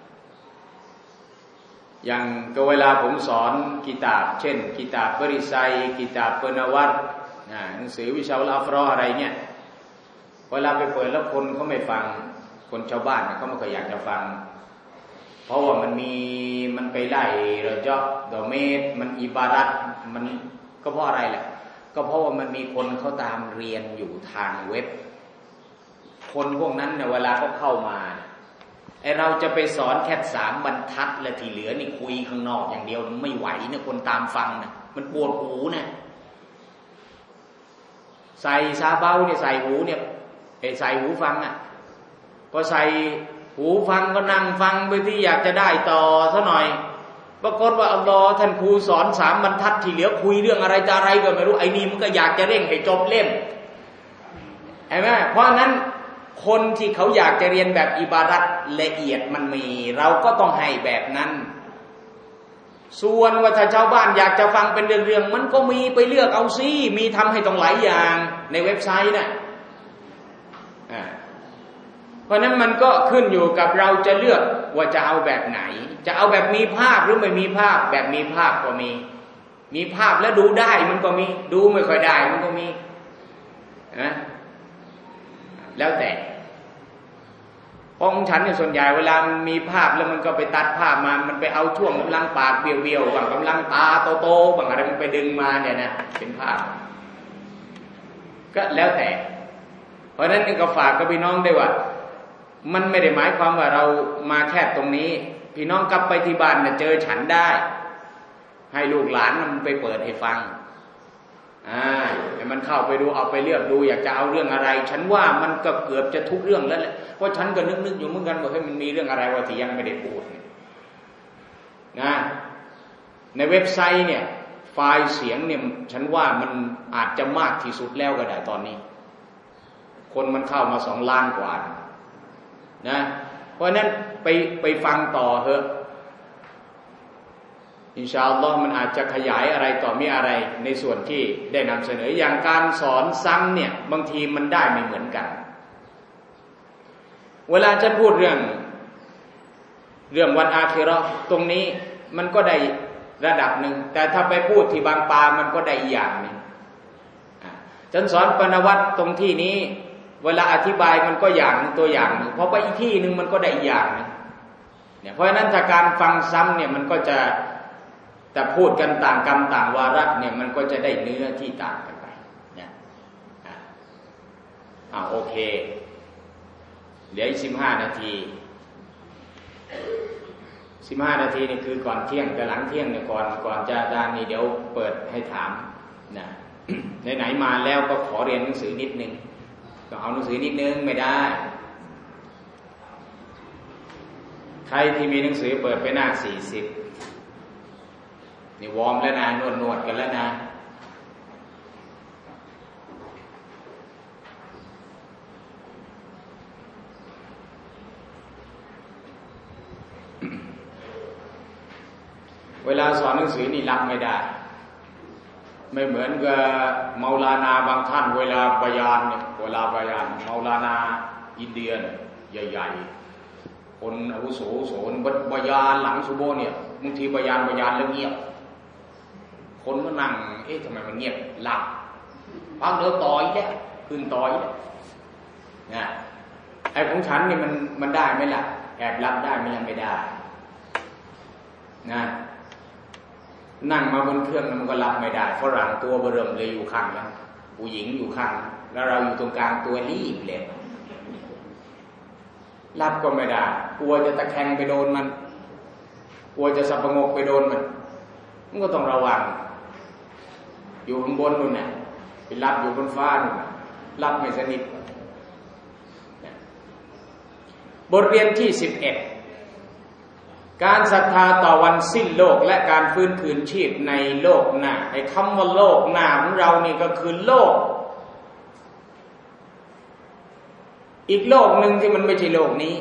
B: อย่างก็เวลาผมสอนกิตาบเช่นกิตาบบริไซกิตาบเปนวัตหนังสือวิชาอัลฟรออะไรเนี่ยเวลาไปเปิดแล้วคนเขาไม่ฟังคนชาวบ้านเขาไม่ค่อยอยากจะฟังเพราะว่ามันมีมันไปไล่เราจอบดอเมตมันอิบารัตมันก็เพราะอะไรแหละก็เพราะว่ามันมีคนเขาตามเรียนอยู่ทางเว็บคนพวกนั้นเนี่ยเวลาเขาเข้ามาไอเราจะไปสอนแค่สามบรรทัดและที่เหลือนี่คุยข้างนอกอย่างเดียวไม่ไหวนะคนตามฟังนะมันปวดหูนะใส่ซาเบาเนี่ยใส่หูเนี่ยไอใส่หูฟังอ่ะพอใส่หูฟังก็นั่งฟังไปที่อยากจะได้ต่อซะหน่อยปรากฏว่าอัลลอฮ์ท่านครูสอนสามบรรทัดที่เหลือคุยเรื่องอะไรจะอะไรก็ไม่รู้ไอ้นี่มันก็อยากจะเร่งให้จบเล่มเห็นไหมเพราะนั้นคนที่เขาอยากจะเรียนแบบอิบาดัตละเอียดมันมีเราก็ต้องให้แบบนั้นส่วนว่าถ้าชาวบ้านอยากจะฟังเป็นเรื่องๆมันก็มีไปเลือกเอาซิมีทำให้ต้องหลายอย่างในเว็บไซต์น่ะเพราะนั้นมันก็ขึ้นอยู่กับเราจะเลือกว่าจะเอาแบบไหนจะเอาแบบมีภาพหรือไม่มีภาพแบบมีภาพก็มีมีภาพแล้วดูได้มันก็มีดูไม่ค่อยได้มันก็มีนะแล้วแต่ของฉันเนี่ยส่วนใหญ่เวลามันมีภาพแล้วมันก็ไปตัดภาพมามันไปเอาช่วงกำลังปากเบี้ยวๆบางกำลังตาโตๆบางอะไรมันไปดึงมาเนี่ยนะเป็นภาพก็แล้วแต่เพราะฉะนั้นก็ฝากกับพี่น้องด้วยว่ามันไม่ได้หมายความว่าเรามาแค่ตรงนี้พี่น้องกลับไปที่บ้านเนี่ยเจอฉันได้ให้ลูกหลานมันไปเปิดให้ฟังอ่าให้มันเข้าไปดูเอาไปเลือกดูอยากจะเอาเรื่องอะไรฉันว่ามันก็เกือบจะทุกเรื่องแล้วแหละเพราะฉันก็นึกๆอยู่เหมือนกันว่าเฮ้ยมันมีเรื่องอะไรวะที่ยังไม่ได้พูดนะในเว็บไซต์เนี่ยไฟล์เสียงเนี่ยฉันว่ามันอาจจะมากที่สุดแล้วก็ได้ตอนนี้คนมันเข้ามาสองล้านกว่านะเพราะนั้นไปไปฟังต่อเถอะอินชาอัลลอฮ์มันอาจจะขยายอะไรต่อมีอะไรในส่วนที่ได้นำเสนออย่างการสอนซ้ำเนี่ยบางทีมันได้ไม่เหมือนกันเวลาฉันพูดเรื่องเรื่องวันอาคิเราะห์ตรงนี้มันก็ได้ระดับหนึ่งแต่ถ้าไปพูดที่บางปามันก็ได้อีกอย่างนึงฉันสอนปณวัตรตรงที่นี้เวลาอธิบายมันก็อย่างตัวอย่างหนึ่งพอไปอีกที่หนึ่งมันก็ได้อีกอย่างนึงเนี่ยเพราะฉะนั้นถ้าการฟังซ้ำเนี่ยมันก็จะแต่พูดกันต่างกรรมต่างวาระเนี่ยมันก็จะได้เนื้อที่ต่างกันไปเนี่ยอ่าโอเคเหลืออีกสิบห้านาทีสิบห้านาทีนี่คือก่อนเที่ยงแต่หลังเที่ยงเนี่ยก่อนก่อนจะอาจารย์นี่เดี๋ยวเปิดให้ถามนะไหนๆมาแล้วก็ขอเรียนหนังสือนิดนึงก็เอาหนังสือนิดนึงไม่ได้ใครที่มีหนังสือเปิดไปหน้าสี่สิบนี่วอร์มแล้วนะนวดนวดกันแล้วนะเวลาสอนหนังสือนี่รับไม่ได้ไม่เหมือนกับเมาลานาบางท่านเวลาบยานเนี่ยเวลาบยานเมาลานาอินเดียใหญ่ๆคนอาวุโสโสนบยานหลังซุโบเนี่ยบางทีบยานบยานแล้วเงียบคนก็นั่งเอ๊ะทำไมมันเงียบหลับพักเดี๋ยวต่อยแล้วขึ้นต่อยแล้วนะไอ้ของฉันนี่มันมันได้ไหมล่ะแอบรับได้ไหมยังไม่ได้นะนั่งมาบนเครื่องมันก็รับไม่ได้ฝรั่งตัวเบิ่มเลยอยู่ข้างแล้วผู้หญิงอยู่ข้างแล้วเราอยู่ตรงกลางตัวรีบเลยรับก็ไม่ได้กลัวจะตะแคงไปโดนมันกลัวจะสับประงกไปโดนมันมันก็ต้องระวังอยู่ข้างบนนู่นเนี่ยไปรับอยู่บนฟ้านู่นรับไม่สนิทบทเรียนที่สิบเอ็ดการศรัทธาต่อวันสิ้นโลกและการฟื้นคืนชีพในโลกหน้าไอ้คำว่าโลกหน้าของเรานี่ก็คือโลกอีกโลกหนึ่งที่มันไม่ใช่โลกนี้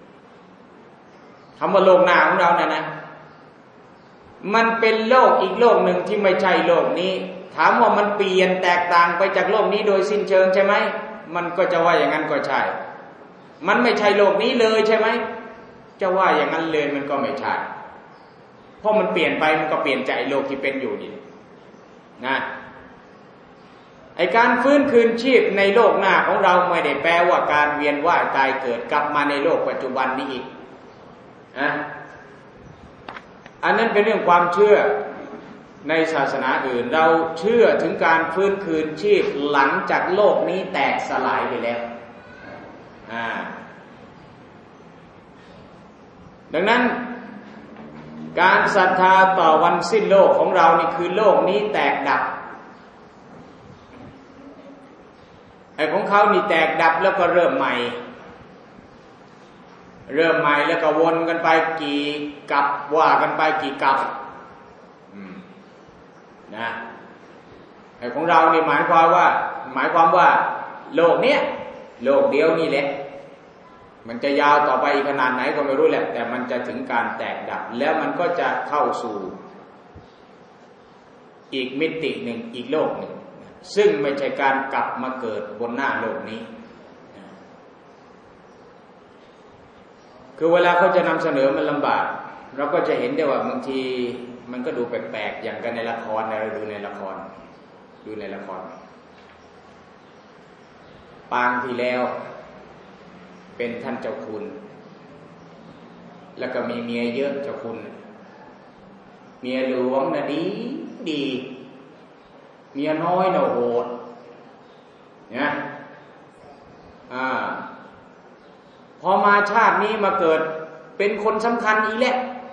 B: คำว่าโลกหน้าของเราเนี่ยนะมันเป็นโลกอีกโลกหนึ่งที่ไม่ใช่โลกนี้ถามว่ามันเปลี่ยนแตกต่างไปจากโลกนี้โดยสิ้นเชิงใช่ไหมมันก็จะว่าอย่างนั้นก็ใช่มันไม่ใช่โลกนี้เลยใช่ไหมจะว่าอย่างนั้นเลยมันก็ไม่ใช่เพราะมันเปลี่ยนไปมันก็เปลี่ยนจากโลกที่เป็นอยู่นี่นะไอการฟื้นคืนชีพในโลกหน้าของเราไม่ได้แปลว่าการเวียนว่ายตายเกิดกลับมาในโลกปัจจุบันนี้อีกนะอันนั้นเป็นเรื่องความเชื่อในศาสนาอื่นเราเชื่อถึงการฟื้นคืนชีพหลังจากโลกนี้แตกสลายไปแล้วอ่าดังนั้นการศรัทธาต่อวันสิ้นโลกของเรานี่คือโลกนี้แตกดับไอ้ของเขานี่แตกดับแล้วก็เริ่มใหม่เริ่มใหม่แล้วก็วนกันไปกี่กับว่ากันไปกี่กับนะไอ้ของเรานี่หมายความว่าหมายความว่าโลกเนี้ยโลกเดียวนี่แหละมันจะยาวต่อไปขนาดไหนก็ไม่รู้แหละแต่มันจะถึงการแตกดับแล้วมันก็จะเข้าสู่อีกมิติหนึ่งอีกโลกหนึ่งซึ่งไม่ใช่การกลับมาเกิดบนหน้าโลกนี้คือเวลาเขาจะนำเสนอมันลำบากเราก็จะเห็นได้ว่าบางทีมันก็ดูแปลกๆอย่างกันในละครนะเราดูในละครดูในละครปางที่แล้วเป็นท่านเจ้าคุณแล้วก็มีเมียเยอะเจ้าคุณเมียหลวงน่ะดีดีเมียน้อยน่ะโหดเนี่ยอ่าพอมาชาตินี้มาเกิดเป็นคนสำคัญอีกแล้ว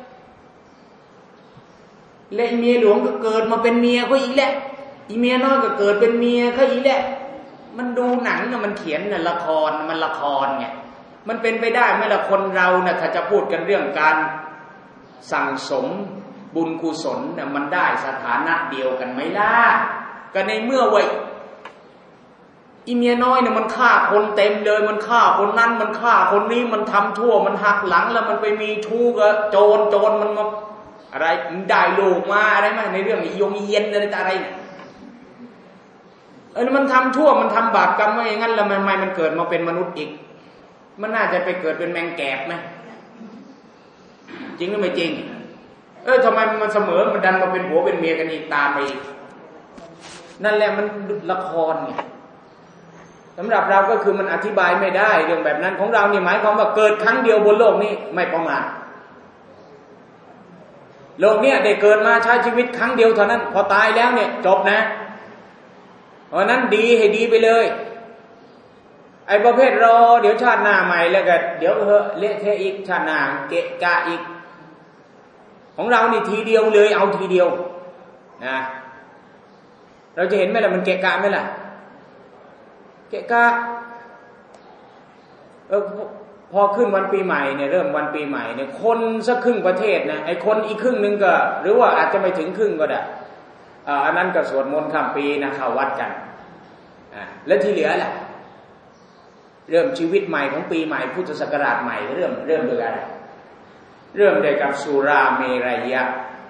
B: และเมียหลวงก็เกิดมาเป็นเมียเขาอีกแล้วอีเมียน้อยก็เกิดเป็นเมียเขาอีกแล้วมันดูหนังน่ะมันเขียนน่ะละครมันละครไงมันเป็นไปได้ไหมล่ะคนเราน่ะถ้าจะพูดกันเรื่องการสั่งสมบุญกุศลน่ะมันได้สถานะเดียวกันไหมล่ะก็ในเมื่อไว้อีเมียน้อยเนี่ยมันฆ่าคนเต็มเลยมันฆ่าคนนั้นมันฆ่าคนนี้มันทำทั่วมันหักหลังแล้วมันไปมีชู้กับโจรโจรมันมาอะไรได้ลูกมาอะไรไหมในเรื่องยงเย็นอะไรอะไรเนี่ยเออมันทำทั่วมันทำบาปกรรมไม่อย่างนั้นแล้วทำไมมันเกิดมาเป็นมนุษย์อีกมันน่าจะไปเกิดเป็นแมงแกบไหมจริงหรือไม่จริงเออทำไมมันเสมอมันดันมาเป็นผัวเป็นเมียกันอีกตามไปอีกนั่นแหละมันละครไงสำหรับเราก็คือมันอธิบายไม่ได้เรื่องแบบนั้นของเราเนี่ยหมายความว่าเกิดครั้งเดียวบนโลกนี้ไม่ประมาทโลกนี้ได้เกิดมาใช้ชีวิตครั้งเดียวเท่านั้นพอตายแล้วเนี่ยจบนะเพราะนั้นดีให้ดีไปเลยไอ้ประเภทรอเดี๋ยวชาติหน้าใหม่แล้วก็เดี๋ยวเฮอะเละเทะอีกชาติหน้าเกะกะอีกของเรานี่ทีเดียวเลยเอาทีเดียวนะเราจะเห็นไหมล่ะมันเกะกะไหมล่ะเกะกะเออพอขึ้นวันปีใหม่เนี่ยเริ่มวันปีใหม่เนี่ยคนสักครึ่งประเทศนะไอ้คนอีกครึ่งนึงก็หรือว่าอาจจะไม่ถึงครึ่งก็ได้อ่าอันนั้นก็สวดมนต์ข้ามปีนะเข้าวัดกันอ่าแล้วที่เหลือล่ะเริ่มชีวิตใหม่ของปีใหม่พุทธศักราชใหม่เริ่มเริ่มด้วยอะไรเริ่มด้วยกับสุราเมรัยยะ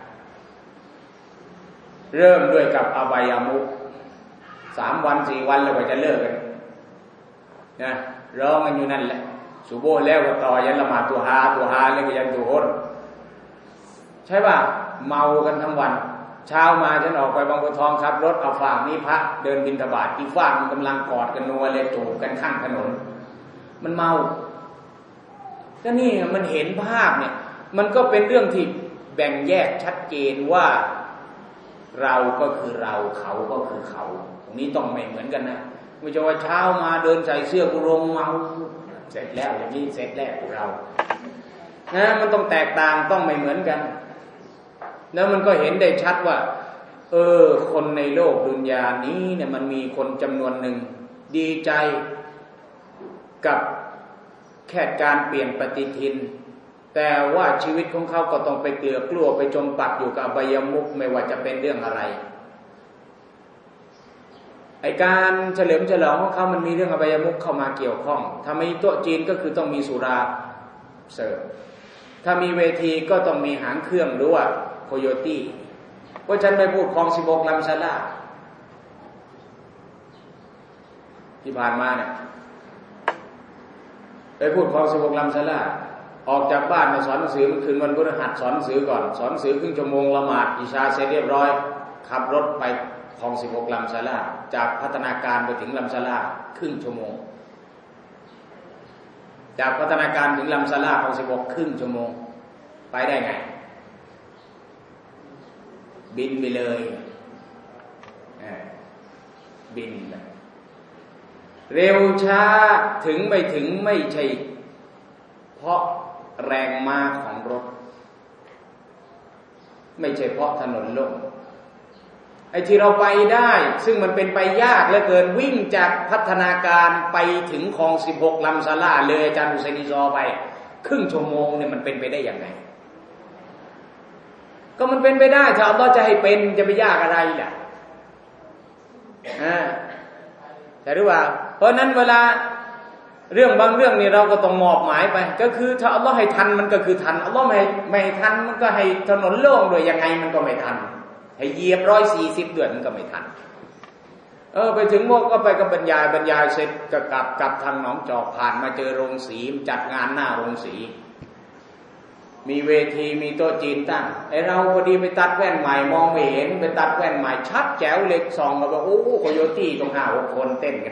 B: เริ่มด้วยกับอบายามุขสามวันสี่วันแล้วก็จะเลิกกันนะร้องกันอยู่นั่นแหละสุโบแล้วก็ต่อยันละหมาดตัวฮาตัวฮาแล้วก็ยันตัวโหดใช่ป่ะเมากันทั้งวันเช้ามาฉันออกไปบางบัวทองขับรถเอาฝากนี้พระเดินบิณฑบาตอีฝากมันกำลังกอดกันนัวเลยจูบกันข้างถนนมันเมาก็นี่มันเห็นภาพเนี่ยมันก็เป็นเรื่องที่แบ่งแยกชัดเจนว่าเราก็คือเราเขาก็คือเขาตรงนี้ต้องไม่เหมือนกันนะไม่ใช่ว่าเช้ามาเดินใส่เสื้อกุรงเมาเสร็จแล้วอย่างนี้เสร็จแล้วเรานะมันต้องแตกต่างต้องไม่เหมือนกันแล้วมันก็เห็นได้ชัดว่าเออคนในโลกดุนยานี้เนี่ยมันมีคนจำนวนหนึ่งดีใจกับแค่การเปลี่ยนปฏิทินแต่ว่าชีวิตของเขาก็ต้องไปเกลือกลัวไปจมปักอยู่กับอบายมุขไม่ว่าจะเป็นเรื่องอะไรไอการเฉลิมฉลองของเขามันมีเรื่องอบายมุขเข้ามาเกี่ยวข้องถ้ามีโต๊ะจีนก็คือต้องมีสุราเสิร์ฟถ้ามีเวทีก็ต้องมีหางเครื่องหรือว่าโคโยตี้เพราะฉันไม่พูดคลองสิบหกลำซาลาที่ผ่านมาเนี่ยไปพูดคลองสิบหกลำซาลาออกจากบ้านมาสอนหนังสือเมื่อคืนวันพฤหัสสอนหนังสือก่อนสอนหนังสือครึ่งชั่วโมงละหมาดอิชาเสร็จเรียบร้อยขับรถไปคลองสิบหกลำซาลาจากพัฒนาการไปถึงลำซาลาครึ่งชั่วโมงจากพัฒนาการถึงลำซาลาคลองสิบหกครึ่งชั่วโมงไปได้ไงบินไปเลยบินเร็วช้าถึงไม่ถึงไม่ใช่เพราะแรงม้าของรถไม่ใช่เพราะถนนโล่งไอ้ที่เราไปได้ซึ่งมันเป็นไปยากเหลือเกินวิ่งจากพัฒนาการไปถึงคลองสิบหกลำซาลาเลยอาจารย์อุไซนีซอไปครึ่งชั่วโมงเนี่ยมันเป็นไปได้ยังไงก็มันเป็นไปได้ถ้าอัลเลาะห์จะให้เป็นจะไปยากอะไรล่ะอ่าแต่รู้ว่าเพราะนั้นเวลาเรื่องบางเรื่องนี่เราก็ต้องมอบหมายไปก็คือถ้าอัลเลาะห์ให้ทันมันก็คือทันอัลเลาะห์ไม่ไม่ทันมันก็ให้ถนนโล่งด้วยยังไงมันก็ไม่ทันให้เหยียบร้อยสี่สิบเดือนมันก็ไม่ทันเออไปถึงพวกก็ไปกับบรรยายบรรยายเสร็จก็กลับกลับทางหนองจอกผ่านมาเจอโรงสีจัดงานหน้าโรงสีมีเวทีมีโต๊ะจีนตั้งไอเราพอดีไปตัดแว่นใหม่มองไม่เห็นไปตัดแว่นใหม่ชัดแจ๋วเล็กซองก็บอกโอ้โคโยตี้ตรงห้าหกคนเต้นกัน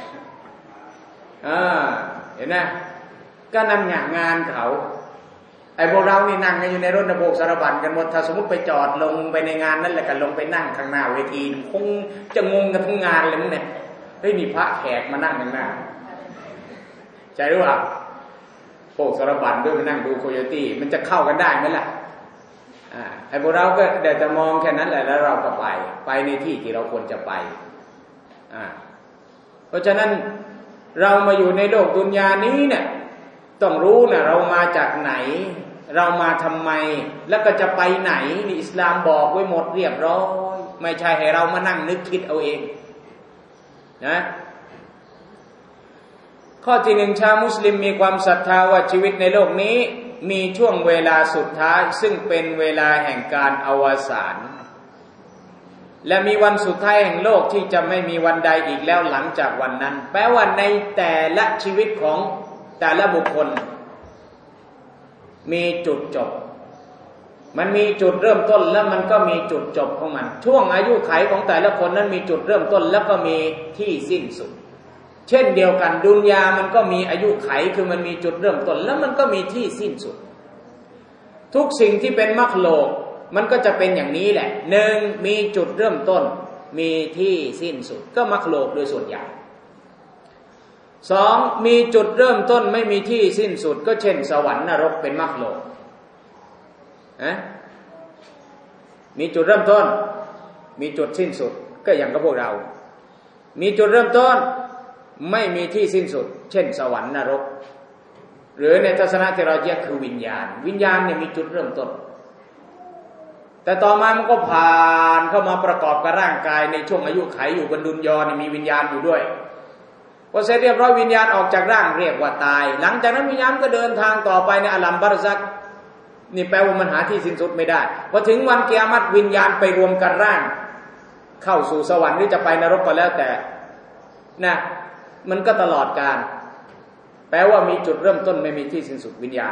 B: อ่าเห็นไหมก็นั่นงานงานเขาไอ้พวกเรานี่นั่งกันอยู่ในรถระบบสารบัญกันหมดถ้าสมมติไปจอดลงไปในงานนั่นแหละกันลงไปนั่งข้างหน้าเวทีคงจะงงกันทั้งงานเลยมึงเนี่ยเฮ้ยมีพระแขกมานั่งข้างหน้าใจรู้ป่ะพวกสารบัญด้วยมานั่งดูโคโยตี้มันจะเข้ากันได้ไหมล่ะอ่าไอ้พวกเราก็เดี๋ยวจะมองแค่นั้นแหละแล้วเราก็ไปไปในที่ที่เราควรจะไปอ่าเพราะฉะนั้นเรามาอยู่ในโลกดุนยานี้เนี่ยต้องรู้นะเรามาจากไหนเรามาทำไมแล้วก็จะไปไหนนี่อิสลามบอกไว้หมดเรียบร้อยไม่ใช่ให้เรามานั่งนึกคิดเอาเองนะข้อที่หนึ่งชาวมุสลิมมีความศรัทธาว่าชีวิตในโลกนี้มีช่วงเวลาสุดท้ายซึ่งเป็นเวลาแห่งการอวสานและมีวันสุดท้ายแห่งโลกที่จะไม่มีวันใดอีกแล้วหลังจากวันนั้นแปลว่าในแต่ละชีวิตของแต่ละบุคคลมีจุดจบมันมีจุดเริ่มต้นแล้วมันก็มีจุดจบของมันช่วงอายุไขของแต่ละคนนั้นมีจุดเริ่มต้นแล้วก็มีที่สิ้นสุดเช่นเดียวกันดุนยามันก็มีอายุไขคือมันมีจุดเริ่มต้นแล้วมันก็มีที่สิ้นสุดทุกสิ่งที่เป็นมรรคโลกมันก็จะเป็นอย่างนี้แหละหนึ่งมีจุดเริ่มต้นมีที่สิ้นสุดก็มรรคโลกโดยส่วนใหญ่สองมีจุดเริ่มต้นไม่มีที่สิ้นสุดก็เช่นสวรรค์นรกเป็นมรรคโลกนะมีจุดเริ่มต้นมีจุดสิ้นสุดก็อย่างกับพวกเรามีจุดเริ่มต้นไม่มีที่สิ้นสุดเช่นสวรรค์นรกหรือในทัศนะที่เราแยกคือวิญญาณวิญญาณเนี่ยมีจุดเริ่มต้นแต่ต่อมามันก็ผ่านเข้ามาประกอบกับร่างกายในช่วงอายุไขอยู่บนดุนยอเนี่ยมีวิญญาณอยู่ด้วยพอเสร็จเรียบร้อยวิญญาณออกจากร่างเรียกว่าตายหลังจากนั้นวิญญาณก็เดินทางต่อไปในอาลัมบารซักนี่แปลว่ามันหาที่สิ้นสุดไม่ได้พอถึงวันกิยามะฮ์วิญญาณไปรวมกันร่างเข้าสู่สวรรค์หรือจะไปนรกก็แล้วแต่นะมันก็ตลอดกาลแปลว่ามีจุดเริ่มต้นไม่มีที่สิ้นสุดวิญญาณ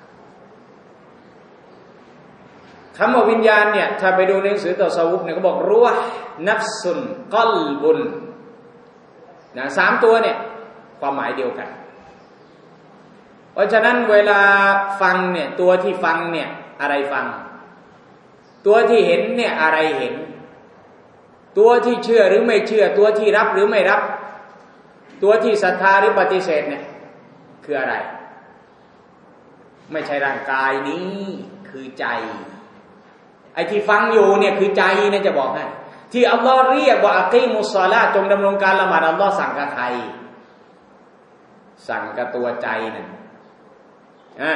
B: คำว่าวิญญาณเนี่ยถ้าไปดูในหนังสือตัสาววุฟเนี่ยเขาบอกรูห์นัฟซุนกัลบุนนะสามตัวเนี่ยความหมายเดียวกันเพราะฉะนั้นเวลาฟังเนี่ยตัวที่ฟังเนี่ยอะไรฟังตัวที่เห็นเนี่ยอะไรเห็นตัวที่เชื่อหรือไม่เชื่อตัวที่รับหรือไม่รับตัวที่ศรัทธาหรือปฏิเสธเนี่ยคืออะไรไม่ใช่ร่างกายนี้คือใจไอ้ที่ฟังอยู่เนี่ยคือใจเนี่ยจะบอกให้ที่อัลลอฮ์เรียกว่าอักีมุศศอลาห์จงดำรงการละหมาดอัลลอฮ์สั่งกับใครสั่งกับตัวใจนั่นอ่ะ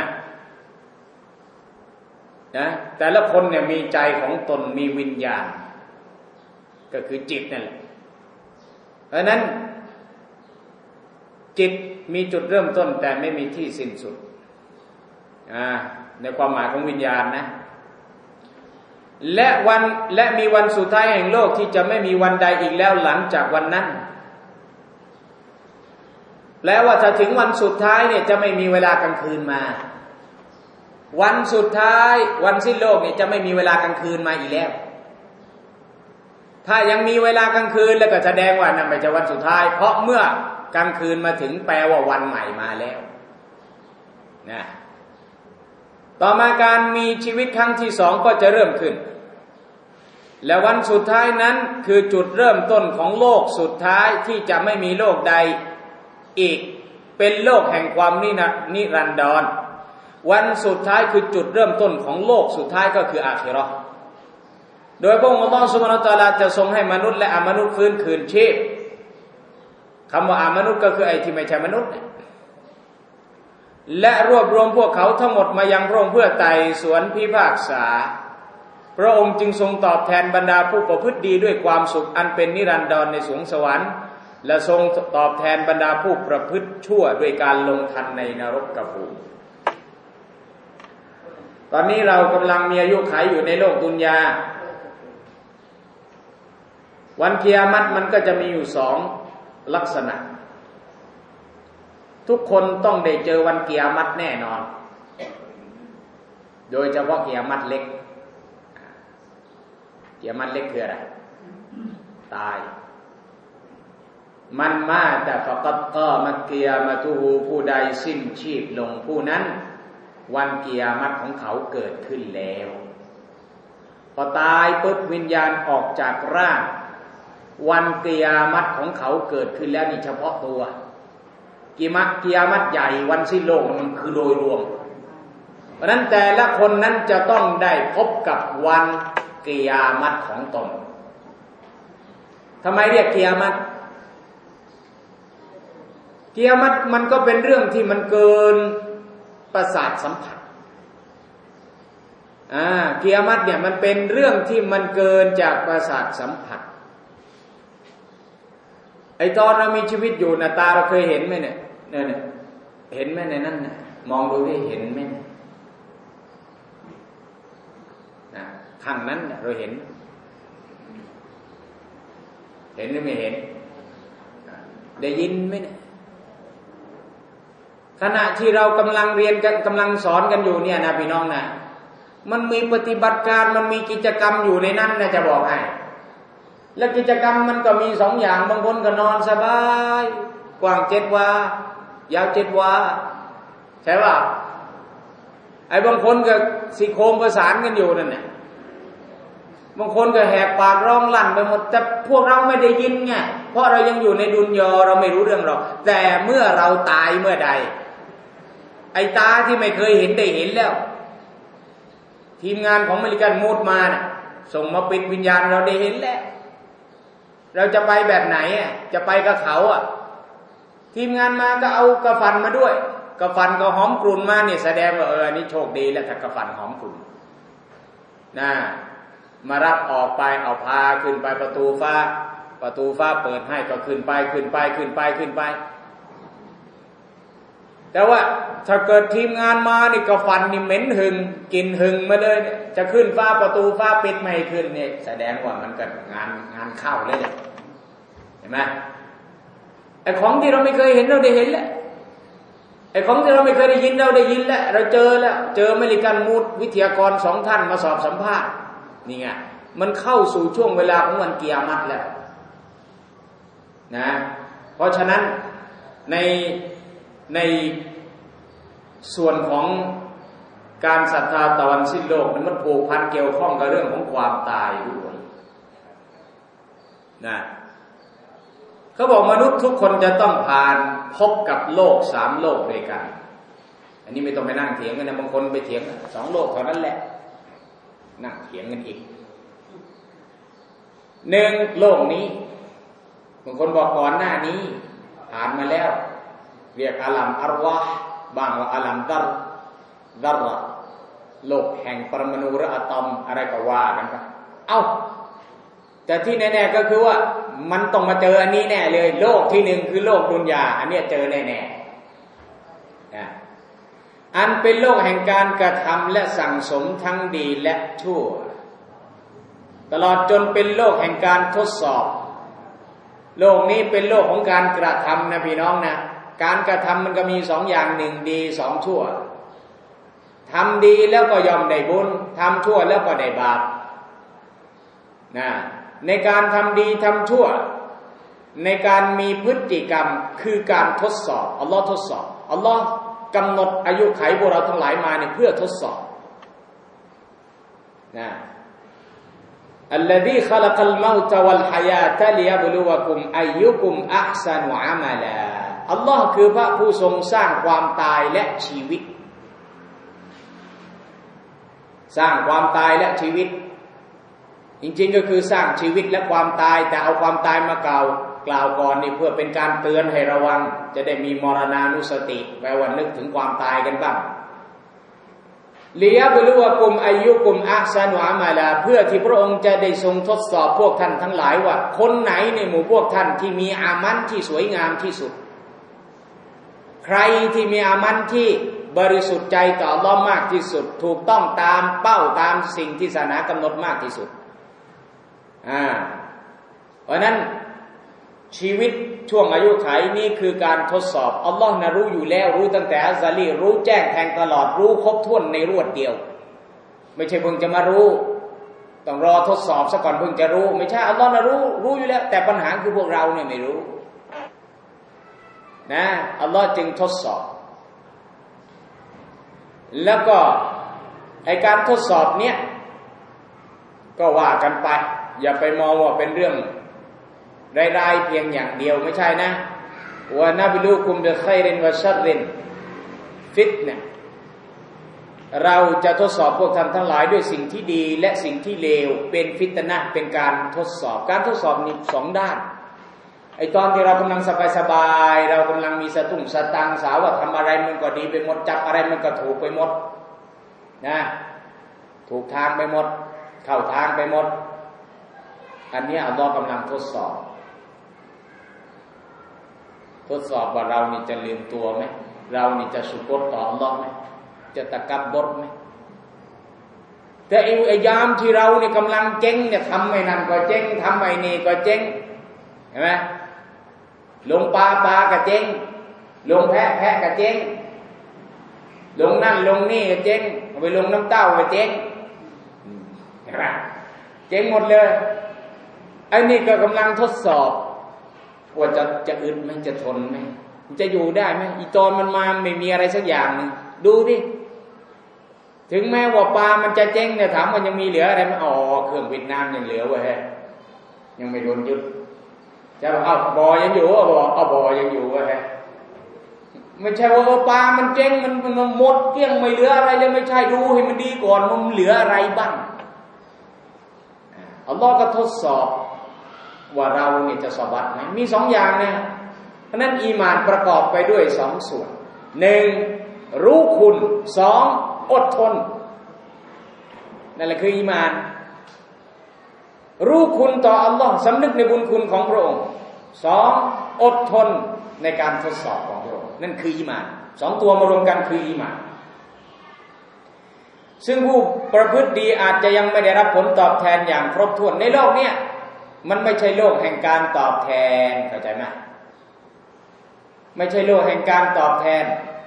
B: นะแต่ละคนเนี่ยมีใจของตนมีวิญญาณก็คือจิตนั่นแหละเพราะนั้นจิตมีจุดเริ่มต้นแต่ไม่มีที่สิ้นสุดอ่าในความหมายของวิญญาณนะและวันและมีวันสุดท้ายแห่งโลกที่จะไม่มีวันใดอีกแล้วหลังจากวันนั้นแล้วว่าถ้าถึงวันสุดท้ายเนี่ยจะไม่มีเวลากลางคืนมาวันสุดท้ายวันสิ้นโลกเนี่ยจะไม่มีเวลากลางคืนมาอีกแล้วถ้ายังมีเวลากลางคืนแล้วก็แสดงว่านั่นไม่ใช่วันสุดท้ายเพราะเมื่อกลางคืนมาถึงแปลว่าวันใหม่มาแล้วนะต่อมาการมีชีวิตครั้งที่สองก็จะเริ่มขึ้นและวันสุดท้ายนั้นคือจุดเริ่มต้นของโลกสุดท้ายที่จะไม่มีโลกใดอีกเป็นโลกแห่งความนิรันดรวันสุดท้ายคือจุดเริ่มต้นของโลกสุดท้ายก็คืออาคิเราะห์โดยพระองค์อัลเลาะห์ซุบฮานะฮูวะตะอาลาจะทรงให้มนุษย์และอมนุษย์ฟื้นคืนชีพคำว่าอมนุษย์ก็คือไอ้ที่ไม่ใช่มนุษย์และรวบรวมพวกเขาทั้งหมดมายังพระองค์เพื่อไต่สวนพิพากษาพระองค์จึงทรงตอบแทนบรรดาผู้ประพฤติดีด้วยความสุขอันเป็นนิรันดรในสวงสวรรค์และทรงตอบแทนบรรดาผู้ประพฤติชั่วด้วยการลงทันในนรกกภูมิตอนนี้เรากำลังมีอายุขัยอยู่ในโลกดุนยาวันกิยามะฮ์มันก็จะมีอยู่สองลักษณะทุกคนต้องได้เจอวันกิยามะฮ์แน่นอนโดยเฉพาะกิยามะฮ์เล็กกิยามะฮ์เล็กคืออะไรตายมันมาแต่ฟะกัดกอมัตกิยามะตุฮูผู้ใดสิ้นชีพลงผู้นั้นวันกิยามะฮ์ของเขาเกิดขึ้นแล้วพอตายปุ๊บวิญญาณออกจากร่างวันกิยามะฮ์ของเขาเกิดขึ้นแล้วนี่เฉพาะตัวกิยามะฮ์กิยามะฮ์ใหญ่วันสิ้นโลกมันคือโดยรวมเพราะนั้นแต่ละคนนั้นจะต้องได้พบกับวันกิยามะฮ์ของตนทำไมเรียกกิยามะฮ์กิยามะฮ์มันก็เป็นเรื่องที่มันเกินประสาทสัมผัสอ่ากิยามะฮ์เนี่ยมันเป็นเรื่องที่มันเกินจากประสาทสัมผัสไอตอนเรามีชีวิตอยู่นะตาเราเคยเห็นไหมเนี่ยเนี่ยเห็นไหมในนั้นนะมองดูได้เห็นไหมนะข้างนั้นเราเห็นเห็นหรือไม่เห็นได้ยินไหมเนี่ยขณะที่เรากำลังเรียนกันกำลังสอนกันอยู่เนี่ยนะพี่น้องนะมันมีปฏิบัติการมันมีกิจกรรมอยู่ในนั้นนะจะบอกให้และกิจกรรมมันก็มีสองอย่างบางคนก็นอนสบายกว้างเจ็ดวายาวเจ็ดวาใช่ป่ะไอ้บางคนก็สี่โครงประสานกันอยู่นั่นแหละบางคนก็แหกปากร้องลั่นไปหมดแต่พวกเราไม่ได้ยินไงเพราะเรายังอยู่ในดุนยาเราไม่รู้เรื่องหรอกแต่เมื่อเราตายเมื่อใดไอ้ตาที่ไม่เคยเห็นได้เห็นแล้วทีมงานของอเมริกันมูดมาน่ะส่งมาเป็นวิญญาณเราได้เห็นแล้วเราจะไปแบบไหนอ่ะจะไปกับเขาอ่ะทีมงานมาก็เอากระฟันมาด้วยกระฟันก็หอมกลุ่นมาเนี่ยแสดงว่าเออนี่โชคดีแล้วถ้ากระฟันหอมกลุ่นนะมารับออกไปเอาพาขึ้นไปประตูฟ้าประตูฟ้าเปิดให้ก็ขึ้นไปขึ้นไปขึ้นไปขึ้นไปแต่ว่าถ้าเกิดทีมงานมานี่กระฟันนี่เหม็นหึงกินหึงมาเลยจะขึ้นฟ้าประตูฟ้าปิดไม่ขึ้นเนี่ยแสดงว่ามันก็งานงานเข้าเลยเนี่ยเห็นไหมไอ้ของที่เราไม่เคยเห็นเราได้เห็นแล้วไอ้ของที่เราไม่เคยได้ยินเราได้ยินแล้วเราเจอแล้วเจออเมริกันมูดวิทยากรสองท่านมาสอบสัมภาษณ์นี่ไงมันเข้าสู่ช่วงเวลาของวันกิยามะฮ์แล้วนะเพราะฉะนั้นในในส่วนของการศรัทธาต่อวันสิ้นโลกนั้นมันผูกพันเกี่ยวข้องกับเรื่องของความตายด้วยนะเขาบอกมนุษย์ทุกคนจะต้องผ่านพบกับโลกสามโลกด้วยกันอันนี้ไม่ต้องไปนั่งเถียงกันนะบางคนไปเถียงสองโลกเท่านั้นแหละนั่งเถียงกันอีกหนึ่งโลกนี้บางคนบอกก่อนหน้านี้ผ่านมาแล้วเรียกอาลัมอัรวะห์บ้างว่าอาลัมดัรดัรโลกแห่งปรมาณูหรืออะตอมอะไรก็ว่ากันไปเอ้าแต่ที่แน่ๆก็คือว่ามันต้องมาเจออันนี้แน่เลยโลกที่หนึ่งคือโลกดุนยาอันนี้เจอแน่ๆนะอันเป็นโลกแห่งการกระทำและสั่งสมทั้งดีและชั่วตลอดจนเป็นโลกแห่งการทดสอบโลกนี้เป็นโลกของการกระทำนะพี่น้องนะการกระทำมันก็มีสองอย่างหนึ่งดีสองชั่วทำดีแล้วก็ย่อมได้บุญทำชั่วแล้วก็ได้บาปนะในการทำดีทำชั่วในการมีพฤติกรรมคือการทดสอบอัลลอฮ์ทดสอบอัลลอฮ์กำหนดอายุไขพวกเราทั้งหลายมาเนี่ยเพื่อทดสอบนะอัลลซีขะลักัลเมาตะวัลฮะยาตะลิยะบลุวะกุมอัยยุกุมอัห์ซานุอะมะลาอัลลอฮ์คือพระผู้ทรงสร้างความตายและชีวิตสร้างความตายและชีวิตจริงๆก็คือสร้างชีวิตและความตายแต่เอาความตายมาเก่ากล่าวก่อนนี่เพื่อเป็นการเตือนให้ระวังจะได้มีมรณานุสติแปลว่านึกถึงความตายกันบ้างลิยะบุลุวะกุมอายุกุมอัซานุอามาลาเพื่อที่พระองค์จะได้ทรงทดสอบพวกท่านทั้งหลายว่าคนไหนในหมู่พวกท่านที่มีอามันที่สวยงามที่สุดใครที่มีอามันที่บริสุทธิ์ใจต่ออัลเลาะห์มากที่สุดถูกต้องตามเป้าตามสิ่งที่ศาสนากำหนดมากที่สุดอ่าเพราะนั้นชีวิตช่วงอายุไขนี้คือการทดสอบอัลลอฮ์นะรู้อยู่แล้วรู้ตั้งแต่อัซาลีรู้แจ้งแทงตลอดรู้ครบถ้วนในรวดเดียวไม่ใช่เพิ่งจะมารู้ต้องรอทดสอบซะก่อนเพิ่งจะรู้ไม่ใช่อัลลอฮ์นะรู้รู้อยู่แล้วแต่ปัญหาคือพวกเราเนี่ยไม่รู้นะอัลลอฮ์จึงทดสอบแล้วก็ไอการทดสอบเนี้ยก็ว่ากันไปอย่าไปมองว่าเป็นเรื่องรายๆเพียงอย่างเดียวไม่ใช่นะว่านะบิลูกุมบิค็อยรินวะชัรรินฟิตนะเราจะทดสอบพวกท่านทั้งหลายด้วยสิ่งที่ดีและสิ่งที่เลวเป็นฟิตนะห์เป็นการทดสอบการทดสอบมีสองด้านไอตอนที่เรากำลังสบายๆเรากำลังมีสตุ้งสตังสาวว่าทำอะไรมันก็ดีไปหมดจับอะไรมันก็ถูกไปหมดนะถูกทางไปหมดเข้าทางไปหมดอันนี้อัลลอฮ์กำลังทดสอบทดสอบว่าเรานี่จะลืมตัวไหมเรานี่จะสุกรต่ออัลลอฮ์ไหมจะตะกับบดไหมแต่ไอ้ยามที่เราเนี่ยกำลังเจ๊งเนี่ยทำไม่นั่นก็เจ๊งทำไม่นี่ก็เจ๊งเห็นไหมลงปลาปลาก็เจ๊งลงแพะแพะก็เจ๊งลงนั่นลงนี่ก็เจ๊งเอาไปลงน้ำเต้าก็เจ๊งเห็นไหมเจ๊งหมดเลยไอ้นี่ก็กำลังทดสอบว่าจะจะอึดไหมจะทนไหมจะอยู่ได้ไหมอีตอนมันมาไม่มีอะไรสักอย่างนึงดูดิถึงแม้ว่าปลามันจะเจ๊งเนี่ยถามว่ายังมีเหลืออะไรไหมอ๋อเครื่องวิทน้ำยังเหลือไว้ฮะยังไม่โดนยึดจะบอกเอาบ่อยังอยู่เอาบ่อเอาบ่อยังอยู่ไว้ฮะไม่ใช่ว่าปลามันเจ๊งมันมันหมดเกลี้ยงไม่เหลืออะไรเลยไม่ใช่ดูให้มันดีก่อนมันเหลืออะไรบ้างอัลลอฮ์ก็ทดสอบว่าเราเนี่ยจะสะบัดไหมมีสองอย่างนะเพราะนั้นอีหม่านประกอบไปด้วยสองส่วนหนึ่งรู้คุณสองอดทนนั่นแหละคืออีหม่านรู้คุณต่ออัลลอฮ์สำนึกในบุญคุณของพระองค์สองอดทนในการทดสอบของพระองค์นั่นคืออีหม่านสองตัวมารวมกันคืออีหม่านซึ่งผู้ประพฤติดีอาจจะยังไม่ได้รับผลตอบแทนอย่างครบถ้วนในโลกเนี้ยมันไม่ใช่โลกแห่งการตอบแทนเข้าใจไหมไม่ใช่โลกแห่งการตอบแทน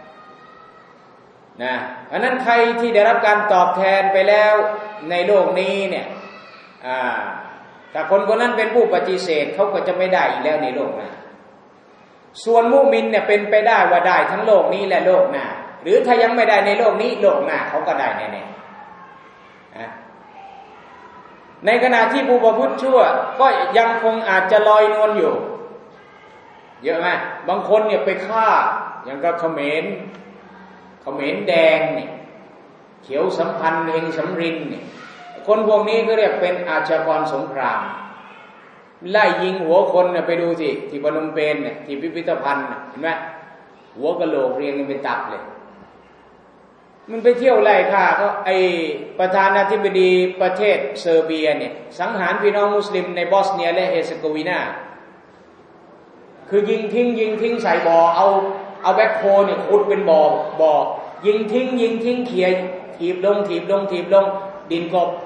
B: นะเพราะนั้นใครที่ได้รับการตอบแทนไปแล้วในโลกนี้เนี่ยอ่าถ้าคนคนนั้นเป็นผู้ปฏิเสธเขาก็จะไม่ได้อีกแล้วในโลกหน้าส่วนมุมินเนี่ยเป็นไปได้ว่าได้ทั้งโลกนี้และโลกหน้าหรือถ้ายังไม่ได้ในโลกนี้โลกหน้าเขาก็ได้แน่ๆนะในขณะที่ผู้ประพฤติชั่วก็ยังคงอาจจะลอยนวลอยู่เยอะไหมบางคนเนี่ยไปฆ่าอย่างกับเขมรเขมรแดงเนี่ยเขียวสัมพันธ์เฮงสำรินเนี่ยคนพวกนี้ก็เรียกเป็นอาชญากรสงครามไล่ยิงหัวคนเนี่ยไปดูสิที่พนมเปญเนี่ยที่พิพิธภัณฑ์เห็นไหมหัวกะโหลกเรียงกันเป็นตับเลยมันไปเที่ยวไล่ฆ่าก็ไอประธานาธิบดีประเทศเซอร์เบียเนี่ยสังหารพี่น้องมุสลิมในบอสเนียและเฮอร์เซโกวีนาคือยิงทิ้งยิงทิ้งใส่บ่อเอาเอาแบ็คโฮเนี่ยขุดเป็นบ่อบ่อยิงทิ้งยิงทิ้งเขี่ยถีบลงถีบลงถีบลงดินกบ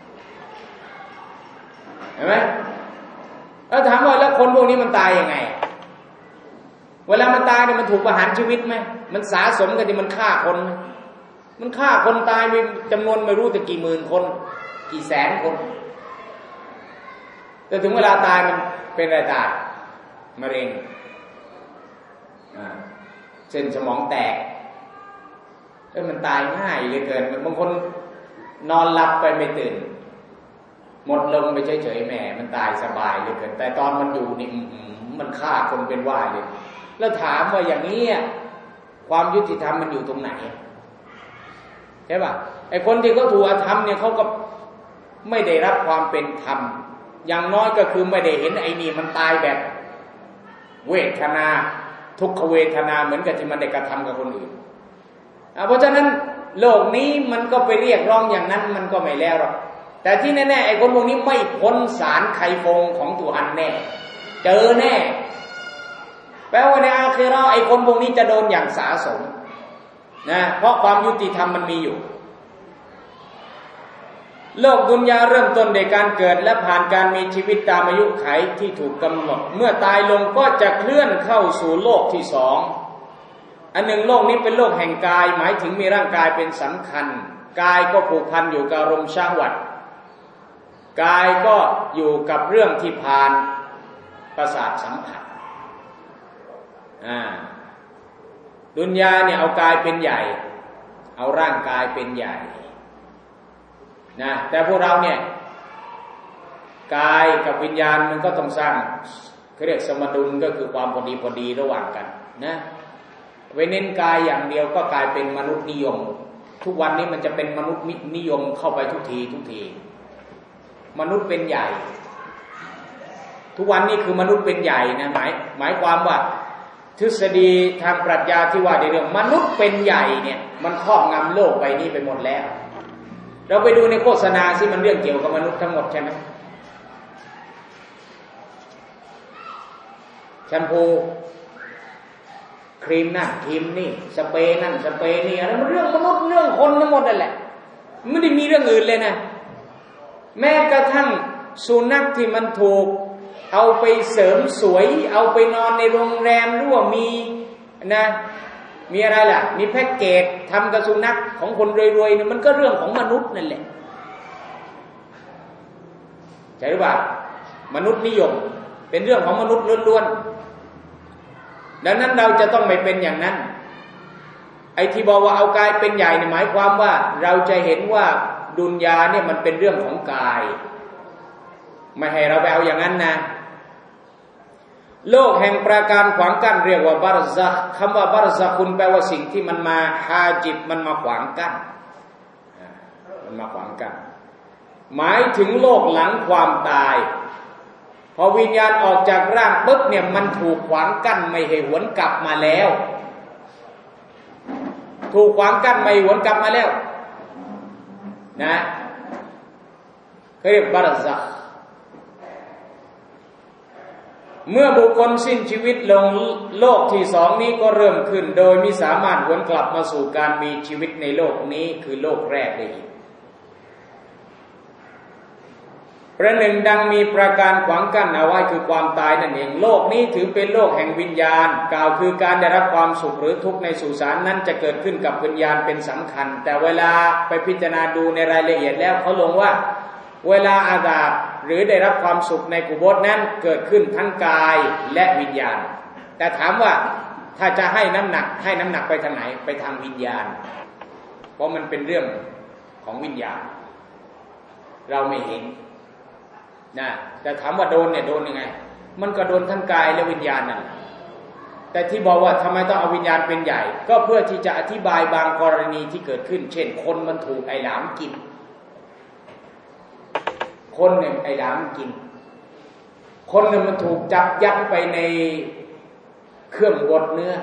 B: เห็นไหมแล้วถามว่าแล้วคนพวกนี้มันตายยังไงเวลามันตายเนี่ยมันถูกประหารชีวิตไหมมันสะสมกันที่มันฆ่าคนไหมมันฆ่าคนตายมีจำนวนไม่รู้แต่กี่หมื่นคนกี่แสนคนแต่ถึงเวลาตายมันเป็นอะไรตายมะเร็งเส้นสมองแตกเอ้ยมันตายง่ายเหลือเกินบางคนนอนหลับไปไม่ตื่นหมดลมไปเฉยๆแหมมันตายสบายเหลือเกินแต่ตอนมันอยู่นี่มันฆ่าคนเป็นว่ายเลยแล้วถามว่าอย่างนี้ความยุติธรรมมันอยู่ตรงไหนใช่ป่ะไอ้คนที่เขาถูกอธรรมเนี่ยเขาก็ไม่ได้รับความเป็นธรรมอย่างน้อยก็คือไม่ได้เห็นไอ้นี่มันตายแบบเวทนาทุกขเวทนาเหมือนกับที่มันได้กระทำกับคนอื่นเพราะฉะนั้นโลกนี้มันก็ไปเรียกร้องอย่างนั้นมันก็ไม่แล้วหรอกแต่ที่แน่ๆไอ้คนพวกนี้ไม่พ้นศาลไคฟงของตุฮันแน่เจอแน่แปลว่าในอาคิเราะห์ไอ้คนพวกนี้จะโดนอย่างสาสมนะเพราะความยุติธรรมมันมีอยู่โลกดุนยาเริ่มต้นในการเกิดและผ่านการมีชีวิตตามอายุไขที่ถูกกำหนดเมื่อตายลงก็จะเคลื่อนเข้าสู่โลกที่สองอันหนึ่งโลกนี้เป็นโลกแห่งกายหมายถึงมีร่างกายเป็นสำคัญกายก็ผูกพันอยู่กับอารมณ์ชะฮวัตกายก็อยู่กับเรื่องที่ผ่านประสาทสัมผัสอ่าดุนยาเนี่ยเอากายเป็นใหญ่เอาร่างกายเป็นใหญ่นะแต่พวกเราเนี่ยกายกับวิญญาณมันก็ต้องสร้างเขาเรียกสมดุลก็คือความพอดีพอดีระหว่างกันนะไว้เน้นกายอย่างเดียวก็กลายเป็นมนุษย์นิยมทุกวันนี้มันจะเป็นมนุษย์นิยมเข้าไปทุกทีทุกทีมนุษย์เป็นใหญ่ทุกวันนี้คือมนุษย์เป็นใหญ่นะหมายหมายความว่าทฤษฎีทางปรัชญาที่ว่าในเรื่องมนุษย์เป็นใหญ่เนี่ยมันครอบงำโลกใบนี้ไปหมดแล้วเราไปดูในโฆษณาสิมันเรื่องเกี่ยวกับมนุษย์ทั้งหมดใช่ไหมแชมพูครีมนั่นครีมนี่สเปรย์นั่นสเปรย์นี่อะไรมันเรื่องมนุษย์เรื่องคนทั้งหมดนั่นแหละไม่ได้มีเรื่องอื่นเลยนะแม้กระทั่งสุนัขที่มันถูกเอาไปเสริมสวยเอาไปนอนในโรงแรมหรือว่ามีนะมีอะไรล่ะมีแพ็กเกจทำกับสุนัขของคนรวยๆเนี่ยมันก็เรื่องของมนุษย์นั่นแหละใช่หรือเปล่ามนุษย์นิยมเป็นเรื่องของมนุษย์ล้วนๆดังนั้นเราจะต้องไม่เป็นอย่างนั้นไอ้ที่บอกว่าเอากายเป็นใหญ่เนี่ยหมายความว่าเราจะเห็นว่าดุนยาเนี่ยมันเป็นเรื่องของกายไม่ให้เราไปเอาอย่างนั้นนะโลกแห่งประการขวางกั้นเรียกว่าบารซักคำว่าบารซักคุณแปลว่าสิ่งที่มันมาฮาจิบมันมาขวางกั้นมันมาขวางกั้นหมายถึงโลกหลังความตายพอวิญญาณออกจากร่างปุ๊บเนี่ยมันถูกขวางกั้นไม่ให้หวนกลับมาแล้วถูกขวางกั้นไม่หวนกลับมาแล้วนะเขาเรียกบารซักเมื่อบุคคลสิ้นชีวิตลงโลกที่สองนี้ก็เริ่มขึ้นโดยมิสามารถหวนกลับมาสู่การมีชีวิตในโลกนี้คือโลกแรกได้อีกประหนึ่งดังมีประการขวางกั้นเอาไว้คือความตายนั่นเองโลกนี้ถือเป็นโลกแห่งวิญญาณกล่าวคือการได้รับความสุขหรือทุกข์ในสุสานนั้นจะเกิดขึ้นกับวิญญาณเป็นสำคัญแต่เวลาไปพิจารณาดูในรายละเอียดแล้วเขาลงว่าเวลาอาซาบหรือได้รับความสุขในกุโบร์นั้นเกิดขึ้นทั้งกายและวิญญาณแต่ถามว่าถ้าจะให้น้ำหนักให้น้ำหนักไปทางไหนไปทางวิญญาณเพราะมันเป็นเรื่องของวิญญาณเราไม่เห็นนะแต่ถามว่าโดนเนี่ยโดนยังไงมันก็โดนทั้งกายและวิญญาณนั่นแต่ที่บอกว่าทำไมต้องเอาวิญญาณเป็นใหญ่ก็เพื่อที่จะอธิบายบางกรณีที่เกิดขึ้นเช่นคนมันถูกไอ้หลามกินคนหนึ่งไอ้หลามกินคนหนึ่งมันถูกจับยัดไปในเครื่องบดเนื้อ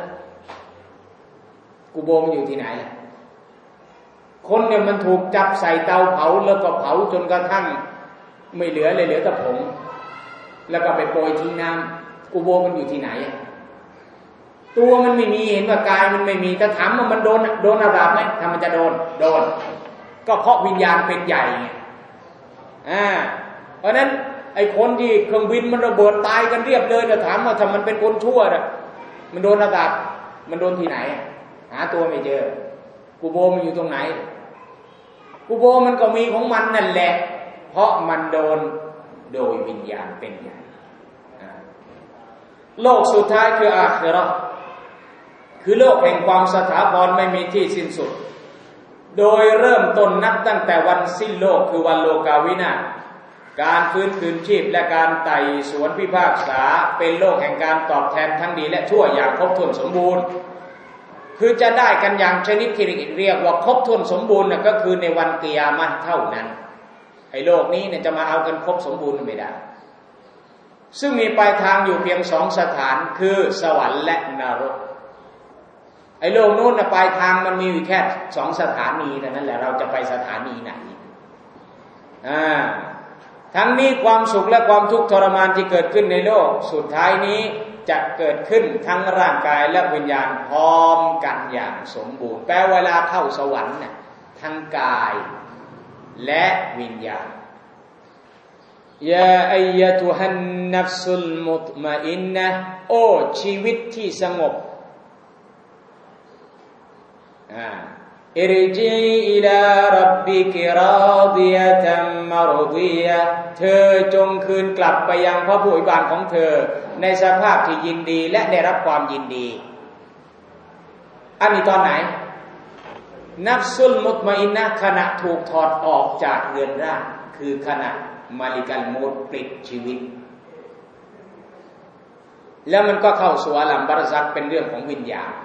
B: กูโบมันอยู่ที่ไหนล่ะคนหนึ่งมันถูกจับใส่เตาเผาแล้วก็เผาจนกระทั่งไม่เหลือเลยเหลือแต่ผงแล้วก็ไปโปรยทิ้งน้ำกูโบมันอยู่ที่ไหนตัวมันไม่มีเห็นว่ากายมันไม่มีแต่ถามว่ามันโดนโดนอาดาบไหมถ้ามันจะโดนโดนก็เพราะวิญญาณเป็นใหญ่ไงอ่าเพราะนั้นไอ้คนที่เครื่องบินมันระเบิดตายกันเรียบเลยจะถามว่าถ้ามันเป็นคนชั่วน่ะมันโดนอาดาบมันโดนที่ไหนหาตัวไม่เจอกูโบมันอยู่ตรงไหนกูโบมันก็มีของมันนั่นแหละเพราะมันโดนโดยวิญญาณเป็นใหญ่โลกสุดท้ายคืออาคิเราะห์คือโลกแห่งความสถาพรไม่มีที่สิ้นสุดโดยเริ่มต้นนับตั้งแต่วันสิ้นโลกคือวันโลกาวินาศการฟื้นคืนชีพและการไต่สวนพิพากษาเป็นโลกแห่งการตอบแทนทั้งดีและชั่วอย่างครบถ้วนสมบูรณ์คือจะได้กันอย่างชนิดที่เรียกว่าครบถ้วนสมบูรณ์น่ะก็คือในวันกิยามะห์เท่านั้นไอ้โลกนี้เนี่ยจะมาเอากันครบสมบูรณ์ไม่ได้ซึ่งมีปลายทางอยู่เพียงสองสถานคือสวรรค์และนรกไอ้โลกนู้นน่ะปลายทางมันมีอยู่แค่สองสถานีเท่านั้นแหละเราจะไปสถานีไหนอ่าทั้งนี้ความสุขและความทุกข์ทรมานที่เกิดขึ้นในโลกสุดท้ายนี้จะเกิดขึ้นทั้งร่างกายและวิญญาณพร้อมกันอย่างสมบูรณ์แปลเวลาเข้าสวรรค์น่ะทั้งกายและวิญญาณยาอัยยะตุฮันนัฟซุลมุตมะอินนะโอ้ชีวิตที่สงบอ่าอิรจิอิลาร็อบบิกิราดิยะตัมมารดียะเธอจงคืนกลับไปยังพระผู้อภิบาลของเธอในสภาพที่ยินดีและได้รับความยินดีอันนี้ตอนไหนนัฟซุลมุตมะอินนะขณะถูกถอดออกจากเรือนร่างคือขณะมาลิกัลมูตปลิดชีวิตแล้วมันก็เข้าสู่อาลัมบารซักเป็นเรื่องของวิญญาณ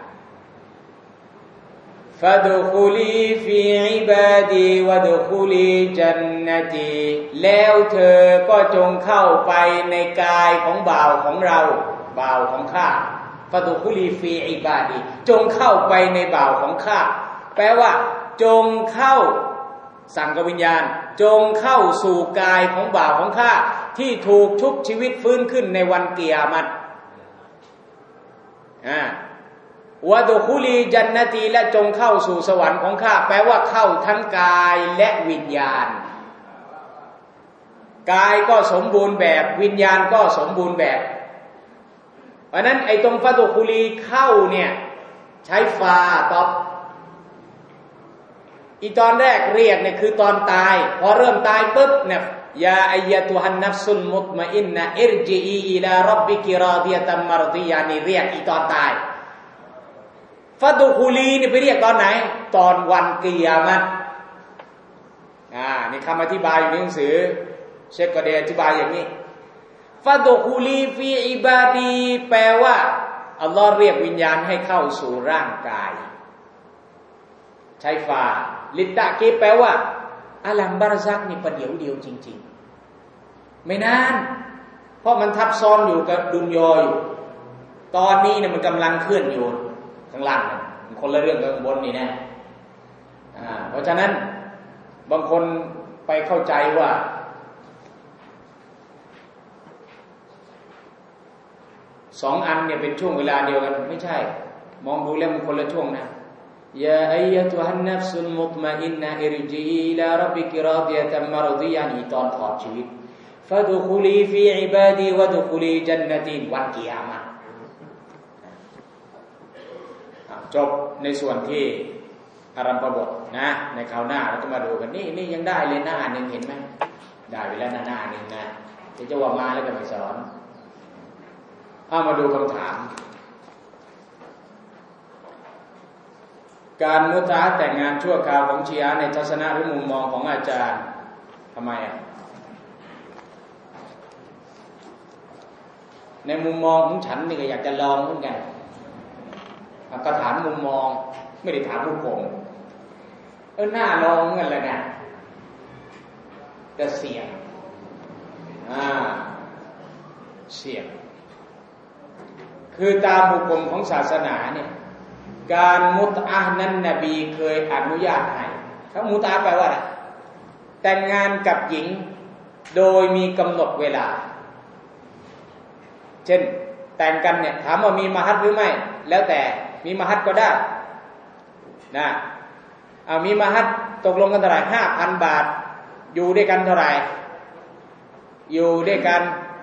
B: ฟะดุคุลีฟีอิบาดีวะดุคุลีจันนตีแล้วเธอก็จงเข้าไปในกายของบ่าวของเราบ่าวของข้าฟะดุคุลีฟีอิบาดีจงเข้าไปในบ่าวของข้าแปลว่าจงเข้าสั่งกับวิญญาณจงเข้าสู่กายของบ่าวของข้าที่ถูกชุบชีวิตฟื้นขึ้นในวันกิยามัตอ่าวะดุคุลีจันนตีและจงเข้าสู่สวรรค์ของข้าแปลว่าเข้าทั้งกายและวิญญาณกายก็สมบูรณ์แบบวิญญาณก็สมบูรณ์แบบเพราะนั้นไอ้ตรงฟะดุคุลีเข้าเนี่ยใช้ฟาตอบอีตอนแรกเรียกเนี่ยคือตอนตายพอเริ่มตายปุ๊บเนี่ยยาอัยยะตุฮันนัฟซุลมุตมะอินนะอิรจิอีอิลาร็อบบิกิราดิยะตัมมารดียะนี่เรียกอีตอนตายฟะดุคุลีนี่ไปเรียกตอนไหนตอนวันกิยามะฮ์อ่านี่คำอธิบายอยู่ในหนังสือเชคก็ได้อธิบายอย่างนี้ฟะดุคุลีฟีอิบาดีแปลว่าอัลลอฮ์เรียกวิญญาณให้เข้าสู่ร่างกายใช้ฟาลิตะกีแปลว่าอาลัมบารซักนี่ประเดี๋ยวเดียวจริงๆไม่นานเพราะมันทับซ้อนอยู่กับดุนยออยู่ตอนนี้เนี่ยมันกำลังเคลื่อนอยู่ข้างล่างมันคนละเรื่องกับข้างบนนี่นะอ่าเพราะฉะนั้นบางคนไปเข้าใจว่าสองอันเนี่ยเป็นช่วงเวลาเดียวกันไม่ใช่มองดูแล้วมันคนละช่วงนะยาอัยยะตุฮันนัฟซุลมุตมะอินนะอิรจิอิลาร็อบบิกิราดิยะตัมมารดียะนี่ตอนถอดชีวิตฟะดุคุลีฟีอิบาดีวะดุคุลีจันนตีวันกิยามะฮ์จบในส่วนที่อารัมภบทนะในคราวหน้าเราก็มาดูกันนี่นี่ยังได้เลยหน้านึงเห็นไหมได้ไปแล้วหน้าหน้านึงนะเดี๋ยวจะว่ามาแล้วก็ไปสอนเอามาดูคำถามการมุตะอะห์แต่งงานชั่วคราวของชีอะห์ในทัศนะหรือมุมมองของอาจารย์ทำไมอ่ะในมุมมองของฉันนี่ก็อยากจะลองเหมือนกันก็ถามมุมมองไม่ได้ถามมุมผมเออหน้าลองเงินเลยนะแต่เสี่ยงอ่าเสี่ยงคือตามหุกมของศาสนาเนี่ยการมุตะอะห์นั้นนบีเคยอนุญาตให้ถ้ามุตะอะห์แปลว่าอะไรแต่งงานกับหญิงโดยมีกำหนดเวลาเช่นแต่งกันเนี่ยถามว่ามีมหัรหรือไม่แล้วแต่มีมหัรก็ได้นะเอามีมหัรตกลงกันเท่าไหร่ ห้าพัน บาทอยู่ด้วยกันเท่าไหร่อยู่ด้วยกัน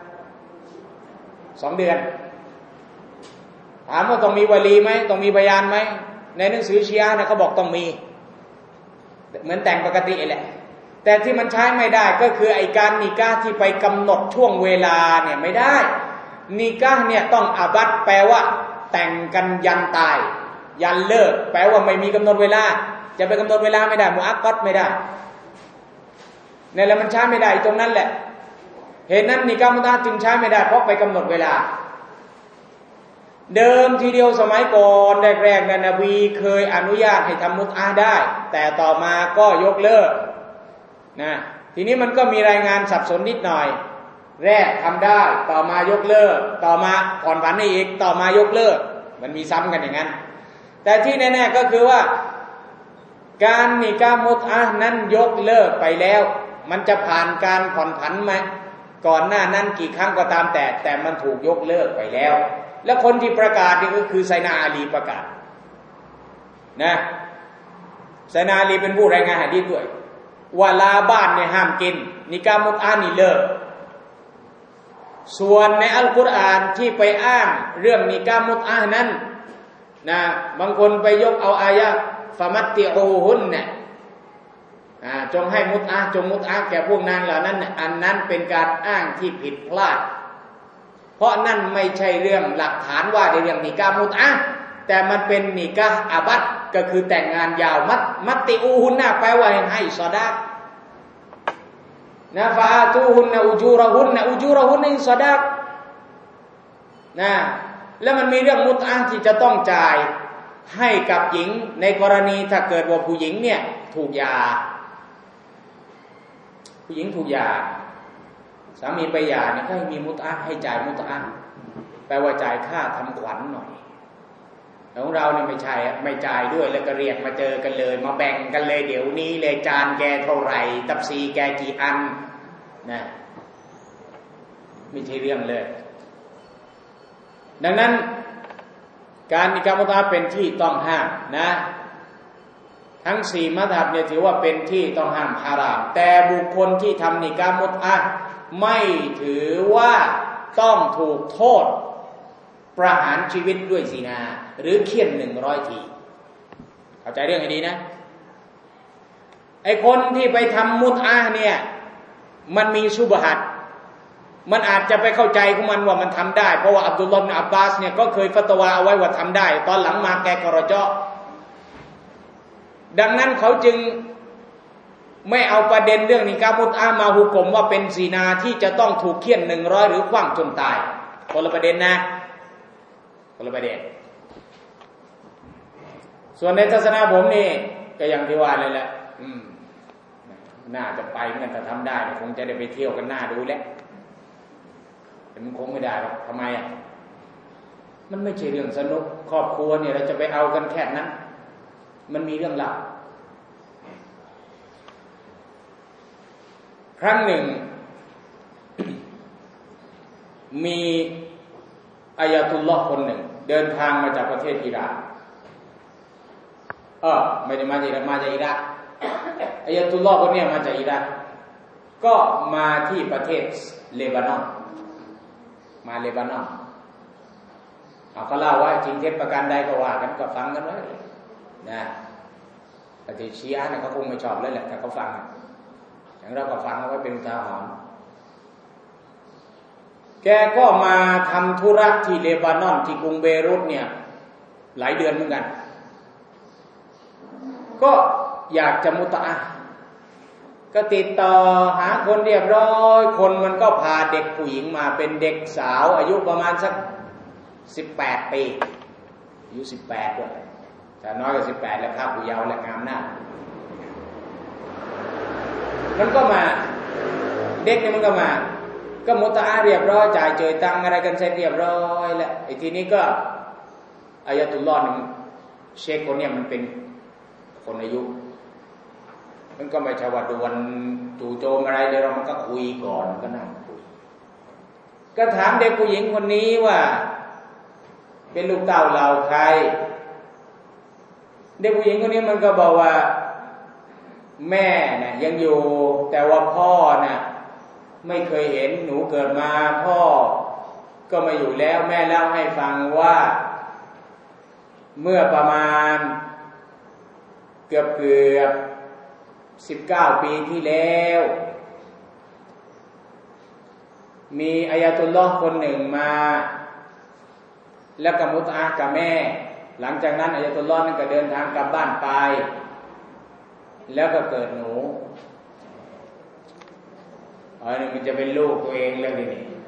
B: สองเดือนถามว่าต้องมีวลีไหมต้องมีพยานไหมในหนังสือชีอะห์นะเขาบอกต้องมีเหมือนแต่งปกติแหละแต่ที่มันใช้ไม่ได้ก็คือไอ้การนิกาห์ที่ไปกำหนดช่วงเวลาเนี่ยไม่ได้นิกาห์เนี่ยต้องอาบัตแปลว่าแต่งกันยันตายยันเลิกแปลว่าไม่มีกำหนดเวลาจะไปกำหนดเวลาไม่ได้มุอักกัดไม่ได้เนี่ยแหละมันใช้ไม่ได้ตรงนั้นแหละเหตุนั้นนิกาห์มุตะอะห์จึงใช้ไม่ได้เพราะไปกำหนดเวลาเดิมทีเดียวสมัยก่อนแรกๆนั้นนบีเคยอนุญาตให้ทำมุตอะห์ได้แต่ต่อมาก็ยกเลิกนะทีนี้มันก็มีรายงานสับสนนิดหน่อยแรกทำได้ต่อมายกเลิกต่อมาผ่อนผันให้อีกต่อมายกเลิกมันมีซ้ำกันอย่างนั้นแต่ที่แน่ๆก็คือว่าการนิกามุตอะห์นั้นยกเลิกไปแล้วมันจะผ่านการผ่อนผันไหมก่อนหน้านั้นกี่ครั้งก็ตามแต่แต่มันถูกยกเลิกไปแล้วและคนที่ประกาศนี่ก็คือไซนาอาลีประกาศนะไซนาอาลีเป็นผู้รายงานหะดีษด้วยว่าลาบ้านเนี่ยห้ามกินนิกามุตอะห์นี่เลิกส่วนในอัลกุรอานที่ไปอ้างเรื่องนิกามุตอะห์นั้นนะบางคนไปยกเอาอายะฟะมัตติอูฮุนเนี่ยจงให้มุตอะห์จงมุตอะห์แก่พวกนางเหล่านั้นอันนั้นเป็นการอ้างที่ผิดพลาดเพราะนั่นไม่ใช่เรื่องหลักฐานว่าในเรื่องนิกามุตอะห์แต่มันเป็นนิกาอาบัตก็คือแต่งงานยาวมัตมัตติอูฮุนน่ะแปลว่าให้ซอดานะฟาตูฮุนนะอุจูรหุนนะอุจูรหุนนี่ซอดานะแล้วมันมีเรื่องมุตอะห์ที่จะต้องจ่ายให้กับหญิงในกรณีถ้าเกิดว่าผู้หญิงเนี่ยถูกหย่าผู้หญิงถูกหย่าสามีไปหย่าเนี่ยก็ให้มีมุตอะห์ให้จ่ายมุตอะห์แปลว่าจ่ายค่าทำขวัญหน่อยของเราเนี่ยไม่ใช่ไม่จ่ายด้วยแล้วก็เรียกมาเจอกันเลยมาแบ่งกันเลยเดี๋ยวนี้เลยจานแกเท่าไหร่ตับซีแกกี่อันนะไม่ใช่เรื่องเลยดังนั้นการนิกามุตอะห์เป็นที่ต้องห้ามนะทั้งสี่มัซฮับเนี่ยถือว่าเป็นที่ต้องห้ามฮารามแต่บุคคลที่ทำนิกามุตอะห์ไม่ถือว่าต้องถูกโทษประหารชีวิตด้วยซินาหรือเฆี่ยนหนึ่งร้อยทีเข้าใจเรื่องนี้นะไอคนที่ไปทำมุตอะห์เนี่ยมันมีชุบฮัตมันอาจจะไปเข้าใจของมันว่ามันทำได้เพราะว่าอับดุลลอฮ์ บิน อับบาสเนี่ยก็เคยฟัตวาเอาไว้ว่าทำได้ตอนหลังมาแกกระเจาะดังนั้นเขาจึงไม่เอาประเด็นเรื่องนิกามุตอะห์มาหุกมว่าเป็นซินาที่จะต้องถูกเฆี่ยนหนึ่งร้อยหรือขว้างจนตายคนละประเด็นนะคนละประเด็นส่วนในทัศนะผมนี่ก็อย่างที่ว่าเลยแหละอืมน่าจะไปเหมือนกันถ้าทำได้คงจะได้ไปเที่ยวกันหน้าดูแลแต่มันคงไม่ได้หรอกทำไมอ่ะมันไม่ใช่เรื่องสนุกครอบครัวเนี่ยเราจะไปเอากันแค่นั้นมันมีเรื่องลับครั้งหนึ่ง มีอายะตุลลอฮ์คนหนึ่งเดินทางมาจากประเทศอิรักเออไม่ได้มาจากอิรักมาจากอิรักอายะตุลลอฮ์คนนี้มาจากอิรักก็มาที่ประเทศเลบานอนมาเลบานอนเอาเขาเล่าว่าจริงเท็จประการใดก็ว่ากันก็ฟังกันไว้นะประเทศชีอะห์เนี่ยเขาคงไม่ชอบเลยแหละแต่เขาฟังอย่างเราก็ฟังเอาไว้เป็นอุทาหรณ์แกก็มาทำธุระที่เลบานอนที่กรุงเบรุตเนี่ยหลายเดือนเหมือนกันก็อยากจะมุตอะห์ก็ติดต่อหาคนเรียบร้อยคนมันก็พาเด็กผู้หญิงมาเป็นเด็กสาวอายุประมาณสักสิบแปดปีอายุสิบแปดด้วยแต่น้อยกว่าสิบแปดแล้วภาพผู้เยาว์และงามหน้ามันก็มาเด็กเนี่ยมันก็มาก็มุตอะห์เรียบร้อยจ่ายเจยตังอะไรกันเสร็จเรียบร้อยแล้วไอ้ทีนี้ก็อายะตุลลอฮ์เชคคนเนี้ยมันเป็นคนอายุมันก็ไม่ใช่ว่าดวนจู่โจมอะไรเลยเรามันก็คุยก่อนก็นั่งคุยก็ถามเด็กผู้หญิงคนนี้ว่าเป็นลูกเต้าเราใครเด็กผู้หญิงคนนี้มันก็บอกว่าแม่น่ะยังอยู่แต่ว่าพ่อน่ะไม่เคยเห็นหนูเกิดมาพ่อก็มาอยู่แล้วแม่เล่าให้ฟังว่าเมื่อประมาณเกือบเกือบสิบเก้าปีที่แล้วมีอายะตุลลอฮ์คนหนึ่งมาแล้วก็มุตอะห์กับแม่หลังจากนั้นอายะตุลลอฮ์นั่นก็เดินทางกลับบ้านไปแล้วก็เกิดหนูอ๋อนี่มันจะเป็นลูกตัวเองเรื่องนี้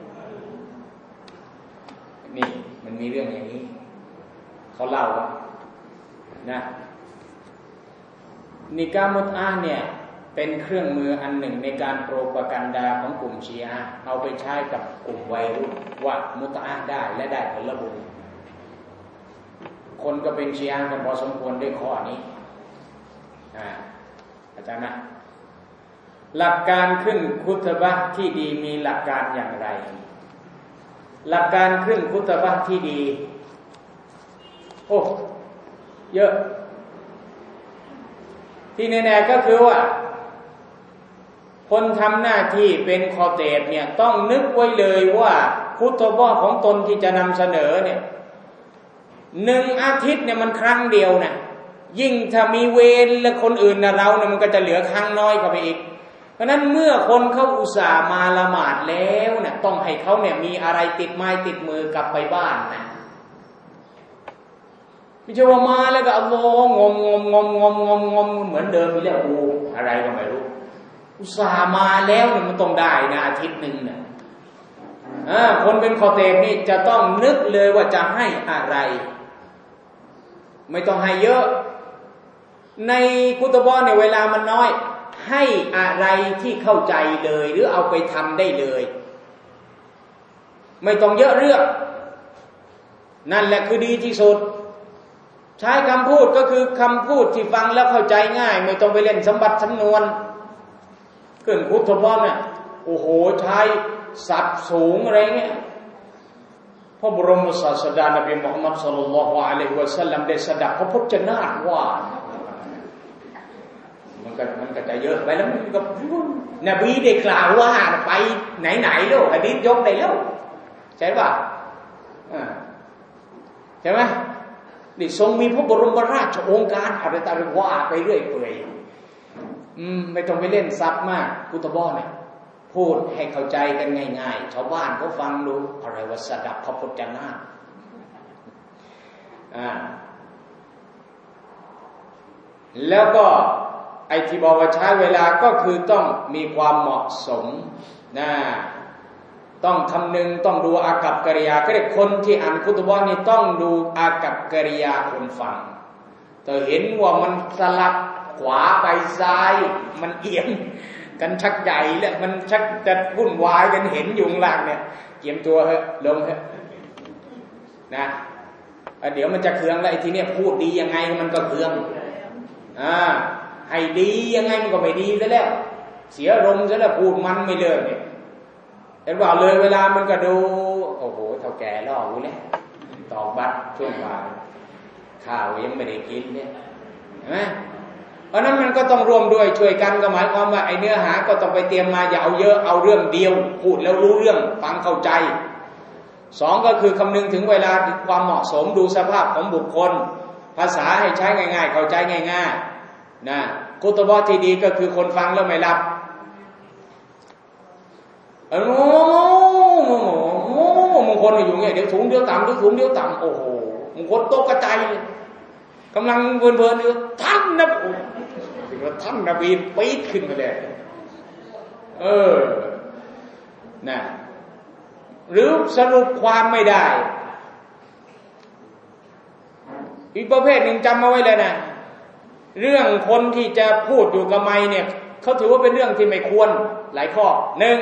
B: นี่มันมีเรื่องอย่างนี้เขาเล่าว่านะนิกามุตอะห์เนี่ยเป็นเครื่องมืออันหนึ่งในการโปรปากันดาของกลุ่มชีอะห์เอาไปใช้กับกลุ่มวัยรุ่นว่ามุตอะห์ได้และได้ผลบุญคนก็เป็นชีอะห์กันพอสมควรด้วยข้อนี้อ่าอาจารย์นะหลักการขึ้นคุตบะห์ที่ดีมีหลักการอย่างไรหลักการขึ้นคุตบะห์ที่ดีโอ้เยอะที่แน่ๆก็คือว่าคนทำหน้าที่เป็นคอเตบเนี่ยต้องนึกไว้เลยว่าคุตบะห์ของตนที่จะนำเสนอเนี่ยหนึ่งอาทิตย์เนี่ยมันครั้งเดียวนะยิ่งถ้ามีเวรและคนอื่นนะเราเนี่ยมันก็จะเหลือครั้งน้อยกว่าไปอีกเพราะนั้นเมื่อคนเขาอุตส่าห์มาละหมาดแล้วเนี่ยต้องให้เขาเนี่ยมีอะไรติดไม้ติดมือกลับไปบ้านนะไม่ใช่ว่ามาแล้วก็อัลลอฮ์งมงมงมงมงมงมเหมือนเดิมไปแล้วกูอะไรก็ไม่รู้อุตส่าห์มาแล้วเนี่ยมันต้องได้นะอาทิตย์นึงเนี่ยอ่าคนเป็นคอเตบนี่จะต้องนึกเลยว่าจะให้อะไรไม่ต้องให้เยอะในคุตบะห์เนี่ยเวลามันน้อยให้อะไรที่เข้าใจเลยหรือเอาไปทำได้เลยไม่ต้องเยอะเรื่องนั่นแหละคือดีที่สุดใช้คำพูดก็คือคำพูดที่ฟังแล้วเข้าใจง่ายไม่ต้องไปเล่นสมบัติสำนวนเกินคุตบะห์เนี่ยโอ้โหใช้ศัพท์สูงอะไรเงี้ยพระบรมศาสดานบีมุฮัมมัดศ็อลลัลลอฮุอะลัยฮิวะซัลลัมได้สดับพระพจนานุว่ามันก็มันก็จะเยอะไปแล้วมันก็นบีได้กล่าวว่าไปไหนๆแล้วหะดีษยกได้แล้วใช่ป่ะอ่าใช่ไหมนี่ทรงมีพระบรมราชโองการอะไรต่างๆว่าไปเรื่อยเปื่อยอืมไม่ต้องไปเล่นซับมากคุตบะห์เนี่ยพูดให้เข้าใจกันง่ายๆชาวบ้านเขาฟังดูอะไรว่าสดับพระพจนานุอ่าแล้วก็ไอ้ที่บอกว่าใช้เวลาก็คือต้องมีความเหมาะสมนะต้องคำนึงต้องดูอากัปกิริยาก็ได้คนที่อ่านคุตบะห์นี่ต้องดูอากัปกิริยาคนฟังแต่เห็นว่ามันสลับขวาไปซ้ายมันเอียงกันชักใหญ่แล้วมันชักจะวุ่นวายกันเห็นอยู่ข้างล่างเนี่ยเกียมตัวเถอะลงเถอะนะเดี๋ยวมันจะเคืองแล้วไอ้ทีเนี้ยพูดดียังไงมันก็เคืองอ่าให้ดียังไงมันก็ไม่ดีซะแล้วเสียอารมณ์ซะแล้วพูดมันไม่เลิกเนี่ยเห็นว่าเลยเวลามันก็ดูโอ้โหเท่าแก่ล่อกูเนี่ยตอกบัตรช่วงบ่ายข้าวยังไม่ได้กินเนี่ยเห็นไหมเพราะนั้นมันก็ต้องรวมด้วยช่วยกันก็หมายความว่าไอ้เนื้อหาก็ต้องไปเตรียมมาอย่าเอาเยอะเอาเรื่องเดียวพูดแล้วรู้เรื่องฟังเข้าใจสองก็คือคำนึงถึงเวลาความเหมาะสมดูสภาพของบุคคลภาษาให้ใช้ง่ายๆเข้าใจง่ายๆนะคุตบะห์ที่ดีก็คือคนฟังแล้วไม่หลับโอ้โหบางคนอยู่เงี้ยเดี๋ยวสูงเดี๋ยวต่ำเดี๋ยวสูงเดี๋ยวต่ำโอ้โหบางคนตกกระจายกำลังเพลินๆอยู่ท่านนะโอ้ถึงว่าท่านนบีปี๊ดขึ้นมาเลยเออนะหรือสรุปความไม่ได้อีกประเภทหนึ่งจำเอาไว้เลยนะเรื่องคนที่จะพูดอยู่กับไมค์เนี่ยเขาถือว่าเป็นเรื่องที่ไม่ควรหลายข้อหนึ่ง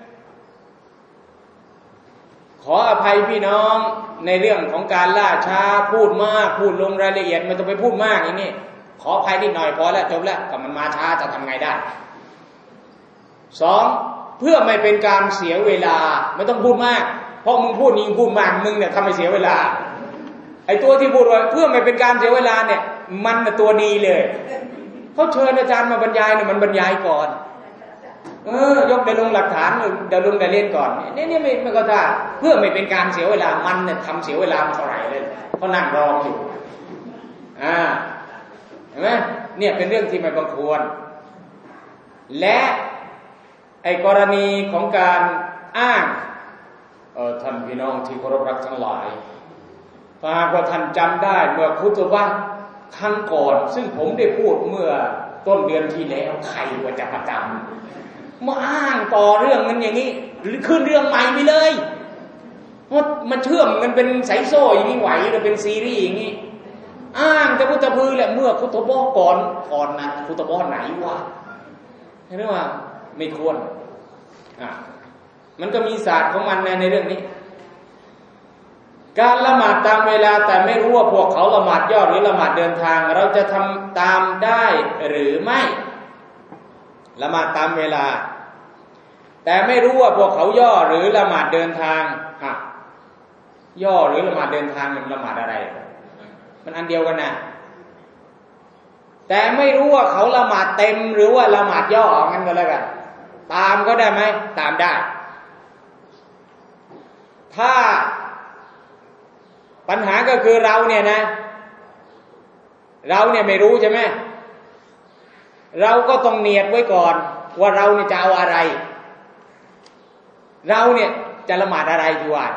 B: ขออภัยพี่น้องในเรื่องของการล่าช้าพูดมากพูดลงรายละเอียดไม่ต้องไปพูดมากอย่างนี้ขออภัยนิดหน่อยพอแล้วจบแล้วก็มันมาช้าจะทำไงได้สองเพื่อไม่เป็นการเสียเวลาไม่ต้องพูดมากเพราะมึงพูดยิ่งพูดมากมึงเนี่ยทำให้เสียเวลาไอ้ตัวที่พูดว่าเพื่อไม่เป็นการเสียเวลาเนี่ยมันน่ะตัวดีเลยเขาเชิญอาจารย์มาบรรยายเนี่ยมันบรรยายก่อนเออยกได้ลงหลักฐานเดี๋ยวลงได้เล่นก่อนนี่นี่ไม่ไม่ก็ได้เพื่อไม่เป็นการเสียเวลามันเนี่ยทำเสียเวลาเท่าไหร่เลยเขานั่งรออยู่อ่าเห็นไหมเนี่ยเป็นเรื่องที่ไม่บังควรและไอ้กรณีของการอ้างเออท่านพี่น้องที่เคารพรักทั้งหลายถ้าหากว่าท่านจำได้เมื่อคุตบะห์ครั้งก่อนซึ่งผมได้พูดเมื่อต้นเดือนที่แล้วใครว่าจะประจำมาอ้างต่อเรื่องมันอย่างนี้หรือขึ้นเรื่องใหม่ไปเลยเพราะมันเชื่อมกันเป็นสายโซ่อย่างนี้ไหวหรือเป็นซีรีส์อย่างนี้อ้างแต่พุทธพือแหละเมื่อคุตบะห์ก่อนก่อนนะคุตบะห์ไหนวะเห็นไหมว่าไม่ควรอ่ะมันก็มีศาสตร์ของมันในเรื่องนี้การละหมาดตามเวลาแต่ไม่รู้ว่าพวกเขาละหมาดย่อหรือละหมาดเดินทางเราจะทำตามได้หรือไม่ละหมาดตามเวลาแต่ไม่รู้ว่าพวกเขาย่อหรือละหมาดเดินทางอ่ะย่อหรือละหมาดเดินทางมันละหมาดอะไรมันอันเดียวกันนะแต่ไม่รู้ว่าเขาละหมาดเต็มหรือว่าละหมาดย่องั้นก็แล้วกันตามก็ได้ไหมตามได้ถ้าปัญหาก็คือเราเนี่ยนะเราเนี่ยไม่รู้ใช่ไหมเราก็ต้องเนียดไว้ก่อนว่าเราเนี่ยจะเอาอะไรเราเนี่ยจะละหมาดอะไรที่ว่า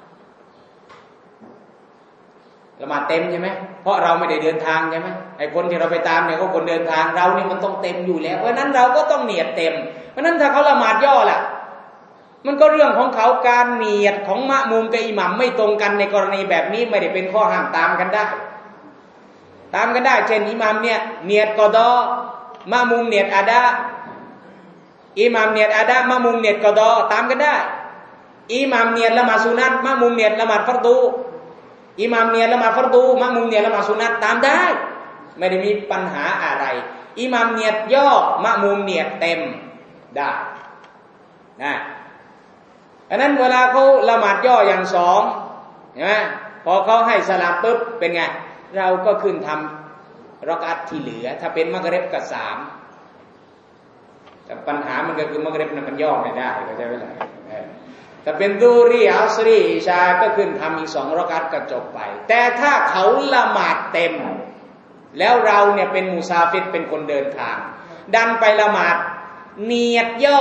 B: ละหมาดเต็มใช่ไหมเพราะเราไม่ได้เดินทางใช่ไหมไอ้คนที่เราไปตามเนี่ยเขาคนเดินทางเราเนี่ยมันต้องเต็มอยู่แล้วเพราะนั้นเราก็ต้องเนียดเต็มเพราะนั้นถ้าเขาละหมาดย่อล่ะมันก็เรื่องของเขาการเนียดของมะมุมกับอิหมัมไม่ตรงกันในกรณีแบบนี้ไม่ได้เป็นข้อห้ามตามกันได้ตามกันได้เช่นอิหมัมเนี่ยเนียดกอฎอมะมุมเนียดอาดาอิหมัมเนียดอาดามะมุมเนียดกอฎอตามกันได้อิหมัมเนียดละหมาดสุนัตมะมุมเนียดละหมาดฟัรดูอิหมัมเนียดละหมาดฟัรดูมะมุมเนียดละหมาดสุนัตตามได้ไม่ได้มีปัญหาอะไรอิหมัมเนียดย่อมะมุมเนียดเต็มได้นะอันนั้นเวลาเขาละหมาดย่ออย่างสองเห็นไหมพอเขาให้สลับปุ๊บเป็นไงเราก็ขึ้นทำรอกอัตที่เหลือถ้าเป็นมักริบกับสามแต่ปัญหามันก็คือมักริบนั้นมันย่อไม่ได้เข้าใจไหมล่ะแต่เป็นดูรีอัสรีอิชาก็ขึ้นทำอีกสองรอกอัตก็จบไปแต่ถ้าเขาละหมาดเต็มแล้วเราเนี่ยเป็นมุซาฟิรเป็นคนเดินทางดันไปละหมาดเนียดย่อ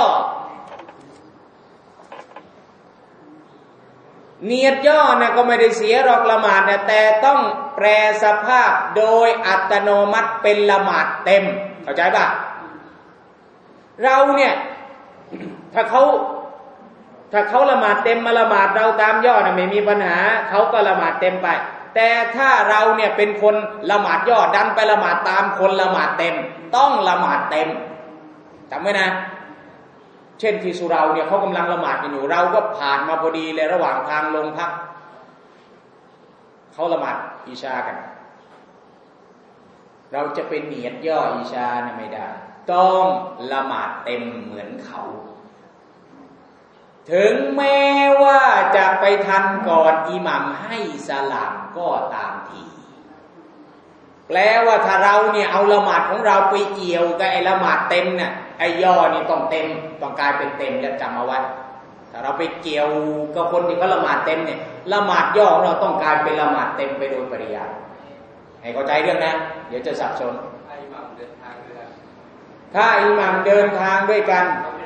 B: เนียดย่อนะก็ไม่ได้เสียหรอกละหมาดนะแต่ต้องแปรสภาพโดยอัตโนมัติเป็นละหมาดเต็มเข้าใจป่ะเราเนี่ยถ้าเขาถ้าเขาละหมาดเต็มมาละหมาดเราตามย่อนะไม่มีปัญหาเขาก็ละหมาดเต็มไปแต่ถ้าเราเนี่ยเป็นคนละหมาดย่อดันไปละหมาดตามคนละหมาดเต็มต้องละหมาดเต็มจำไว้นะเช่นที่สุเราเนี่ยเขากำลังละหมาดกันอยู่เราก็ผ่านมาพอดีเลยระหว่างทางลงพักเขาละหมาดอิชากันเราจะเป็นเนียดย่ออิชาเนี่ยไม่ได้ต้องละหมาดเต็มเหมือนเขาถึงแม้ว่าจะไปทันก่อนอิหมัมให้สลามก็ตามทีแปลว่าถ้าเราเนี่ยเอาละหมาดของเราไปเอี่ยวกับไอ้ละหมาดเต็มเนี่ยไอ้ย่อนี่ต้องเต็มต้องกลายเป็นเต็มแล้วจำเอาไว้ถ้าเราไปเกี่ยวกับคนที่เขาละหมาดเต็มเนี่ยละหมาดย่อของเราต้องกลายเป็นละหมาดเต็มไปโดยปริยายให้เข้าใจเรื่องนะเดี๋ยวจะสับสนถ้าอิหมัมเดินทางด้วยกันถ้าอิหมัมเดินทางด้วยกัน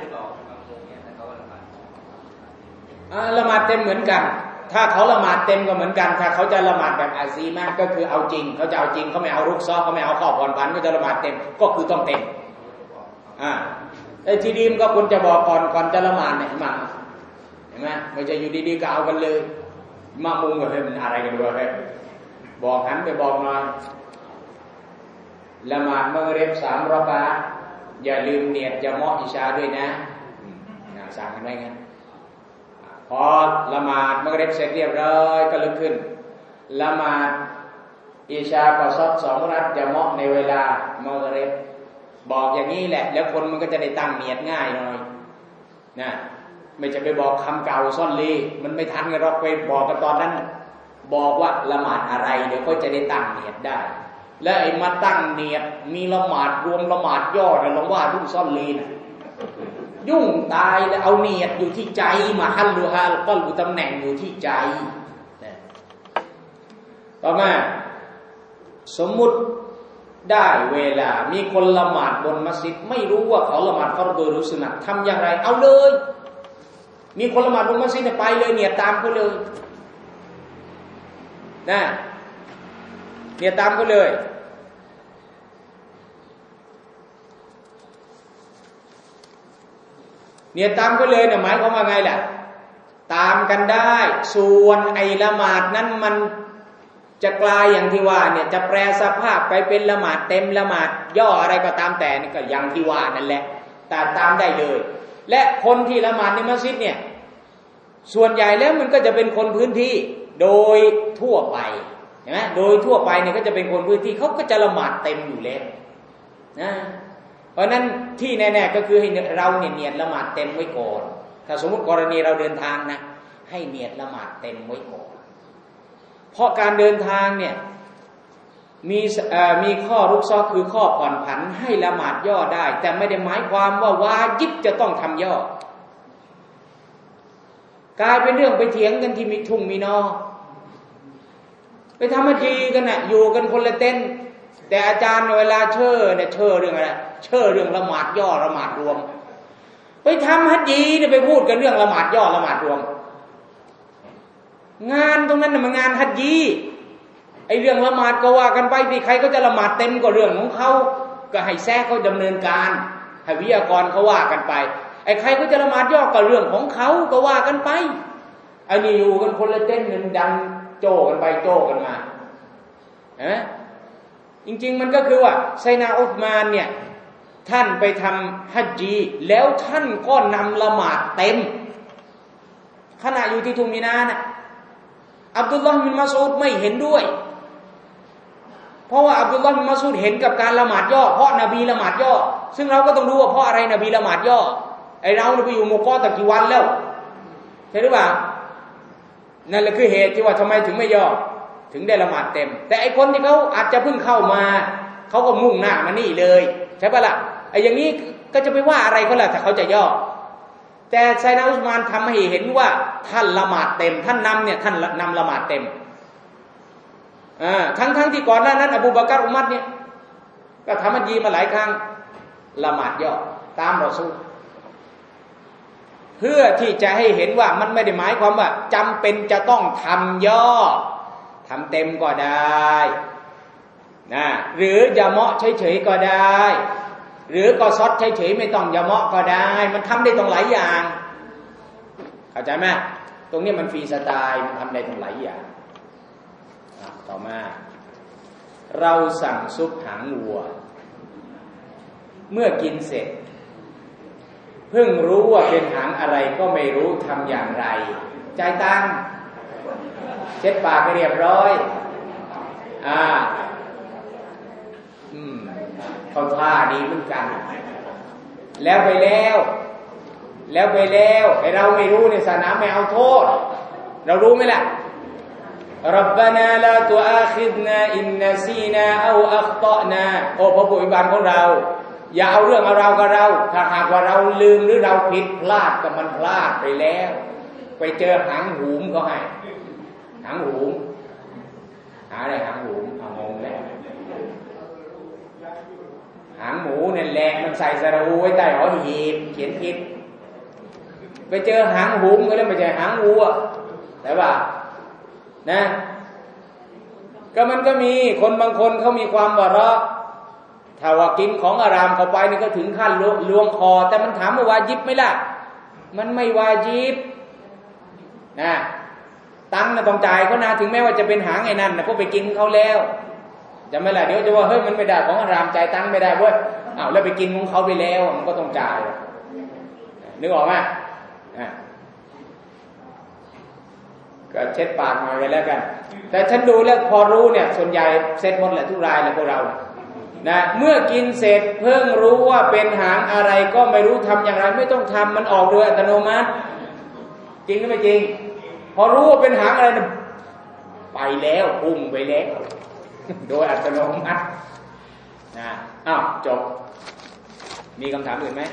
B: ละหมาดเต็มเหมือนกันถ้าเขาละหมาดเต็มก็เหมือนกันถ้าเขาจะละหมาดแบบอาซีมาก็คือเอาจริงเขาจะเอาจริงเขาไม่เอารุกซ้อเขาไม่เอาข้อผ่อนผันเขาจะละหมาดเต็มก็คือต้องเต็มอ่าไอ้ที่ดีมก็ควรจะบอกก่อนก่อนจะละหมาดเนี่ยมาเห็นไหมไม่ใช่อยู่ดีๆก็เอากันเลยมามุงกันเลยมันอะไรกันด้วยครับบอกหันไปบอกหน่อยละหมาดมักริบสามรอกะอะห์อย่าลืมเนียดจะมออิชาด้วยนะสั่งกันไว้งั้นพอละหมาดมักริบเสร็จเรียบร้อยก็ลุกขึ้นละหมาดอิชาก็ซัดสองรักจะมอในเวลามักริบบอกอย่างนี้แหละแล้วคนมันก็จะได้ตั้งเนียดง่ายหน่อยนะไม่จะไปบอกคำเก่าซ่อนลีมันไม่ทันกันหรอกไปบอกกันตอนนั้นบอกว่าละหมาดอะไรเดี๋ยวก็จะได้ตั้งเนียดได้และไอ้มาตั้งเนียดมีละหมาดรวมละหมาดย่อนะลองว่ารุ่งซ่อนลีนะยุ่งตายแล้วเอาเนียดอยู่ที่ใจมาฮัลลูฮาลก็รู้ตำแหน่งอยู่ที่ใจต่อมาสมมุติได้เวลามีคนละหมาดบนมัสยิดไม่รู้ว่าเขาละหมาดฟัรฎหรือสุนัตทำอย่างไรเอาเลยมีคนละหมาดบนมัสยิดไปเลยเนี่ยตามเขาเลยนะเนี่ยตามเขาเลยเนี่ยตามเขาเลยเนี่ยหมายความว่าไงล่ะตามกันได้ส่วนไอ้ละหมาดนั้นมันจะกลายอย่างที่ว่าเนี่ยจะแปรสภาพไปเป็นละหมาดเต็มละหมาดย่ออะไรก็ตามแต่นี่ก็อย่างที่ว่านั่นแหละตามตามได้เลยและคนที่ละหมาดในมัสยิดเนี่ยส่วนใหญ่แล้วมันก็จะเป็นคนพื้นที่โดยทั่วไปเห็นไหมโดยทั่วไปเนี่ยก็จะเป็นคนพื้นที่เขาก็จะละหมาดเต็มอยู่แล้วนะเพราะนั้นที่แน่ๆก็คือให้เราเนี่ยเนียดละหมาดเต็มไว้ก่อนถ้าสมมติกรณีเราเดินทางนะให้เนียดละหมาดเต็มไว้ก่อนเพราะการเดินทางเนี่ยมีมีข้อรุกซ้อคือข้อผ่อนผันให้ละหมาดย่อได้แต่ไม่ได้หมายความว่าวาญิบจะต้องทำย่อกลายเป็นเรื่องไปเถียงกันที่มีทุ่งมีนอไปทำฮัจญีกันน่ะอยู่กันคนละเต้นแต่อาจารย์เวลาเชื่อเนี่ยเชื่อเรื่องอะไรเชื่อเรื่องละหมาดย่อละหมาดรวมไปทำฮัจญีเนี่ยไปพูดกันเรื่องละหมาดย่อละหมาดรวมงานตรงนั้นน่ะมันงานฮัจญีไอ้เรื่องละหมาดก็ว่ากันไปที่ใครก็จะละหมาดเต็มก็เรื่องของเขาก็ให้แทรกเขาดำเนินการให้วิทยากรเขาว่ากันไปไอ้ใครก็จะละหมาดย่อก็เรื่องของเขาก็ว่ากันไปไอ้นี่อยู่กันคนละเต้นเงินดันโจกันไปโจกันมาเห็นไหมจริงๆมันก็คือว่าไซนาอุสมานเนี่ยท่านไปทำฮัจญีแล้วท่านก็นำละหมาดเต็มขณะอยู่ที่ทุ่งมีนาน่ะอับดุลลอฮ์บินมัสอูดไม่เห็นด้วยเพราะว่าอับดุลลอฮ์บินมัสอูดเห็นกับการละหมาดย่อเพราะนบีละหมาดย่อซึ่งเราก็ต้องรู้ว่าเพราะอะไรนบีละหมาดย่อไอเราไปอยู่โมกอตะกี่วันแล้วใช่หรือเปล่านั่นแหละคือเหตุที่ว่าทำไมถึงไม่ย่อถึงได้ละหมาดเต็มแต่ไอคนที่เขาอาจจะเพิ่งเข้ามาเขาก็มุ่งหน้ามานี่เลยใช่ปะล่ะไออย่างนี้ก็จะไปว่าอะไรเขาล่ะถ้าเขาจะย่อแต่ไซนาอุสมานทำให้เห็นว่าท่านละหมาดเต็มท่านนำเนี่ยท่านนำละหมาดเต็มอ่าทั้งทั้งที่ก่อนหน้านั้นอบูบะกัรอุมัรเนี่ยก็ทำฮัจญีมาหลายครั้งละหมาดย่อตามรอซูลเพื่อที่จะให้เห็นว่ามันไม่ได้หมายความว่าจำเป็นจะต้องทำย่อทำเต็มก็ได้นะหรืออย่าเมาะเฉยๆก็ได้หรือก็ซดเฉยๆไม่ต้องอย่าเมาะก็ได้มันทำได้ตรงหลายอย่างเข้าใจไหมตรงนี้มันฟรีสไตล์มันทำได้ตรงหลายอย่างต่อมาเราสั่งซุปหางวัวเมื่อกินเสร็จเพิ่งรู้ว่าเป็นหางอะไรก็ไม่รู้ทำอย่างไรจ่ายตังค์เช็ดปากให้เรียบร้อยอ่าอืมเขาท่าดีเหมือนกันแล้วไปแล้วแล้วไปแล้วไอเราไม่รู้ในศาสนาไม่เอาโทษเรารู้ไหมล่ะรับบานาลาตุอาคิดนาอินนาซีนาเอาอัคตอนาโอ้พระผู้อภิบาลของเราอย่าเอาเรื่องเอาเรากับเราถ้าหากว่าเราลืมหรือเราผิดพลาดก็มันพลาดไปแล้วไปเจอหางหูมก็ให้หางหูมหาอะไรหางหูมเอางงแล้วหางหมูเนี่ยแหลกมันใส่สระอูไว้ใต้หอหีบเขียนผิดไปเจอหางหูมก็แล้วไม่ใช่หางวัวแต่ว่านะก็มันก็มีคนบางคนเขามีความบาระถ้าว่ากินของอารามเข้าไปนี่ก็ถึงขั้นลวงคอแต่มันถามว่าวาญิบไหมล่ะมันไม่วาญิบนะตังค์น่ะต้องจ่ายเขานะถึงแม้ว่าจะเป็นหางไอ้นั่นนะก็ไปกินเขาแล้วจะไม่ล่ะเดี๋ยวจะว่าเฮ้ยมันไม่ได้ของอารามจ่ายตังค์ไม่ได้เว้ยอ้าวแล้วไปกินของเขาไปแล้วมันก็ต้องจ่ายนึกออกไหมอ่ะก็เช็ดปากหน่อยกันแล้วกันแต่ฉันดูแล้วพอรู้เนี่ยส่วนใหญ่เซ็ตหมดแหละทุกรายเลยพวกเรานะเมื่อกินเสร็จเพิ่งรู้ว่าเป็นหางอะไรก็ไม่รู้ทำอย่างไรไม่ต้องทำมันออกโดยอัตโนมัติจริงหรือไม่จริงพอรู้ว่าเป็นหางอะไรนะไปแล้วพุ่งไปแล้วโดยอัตโนมัตินะอ้าวจบมีคำถามอื่นไหม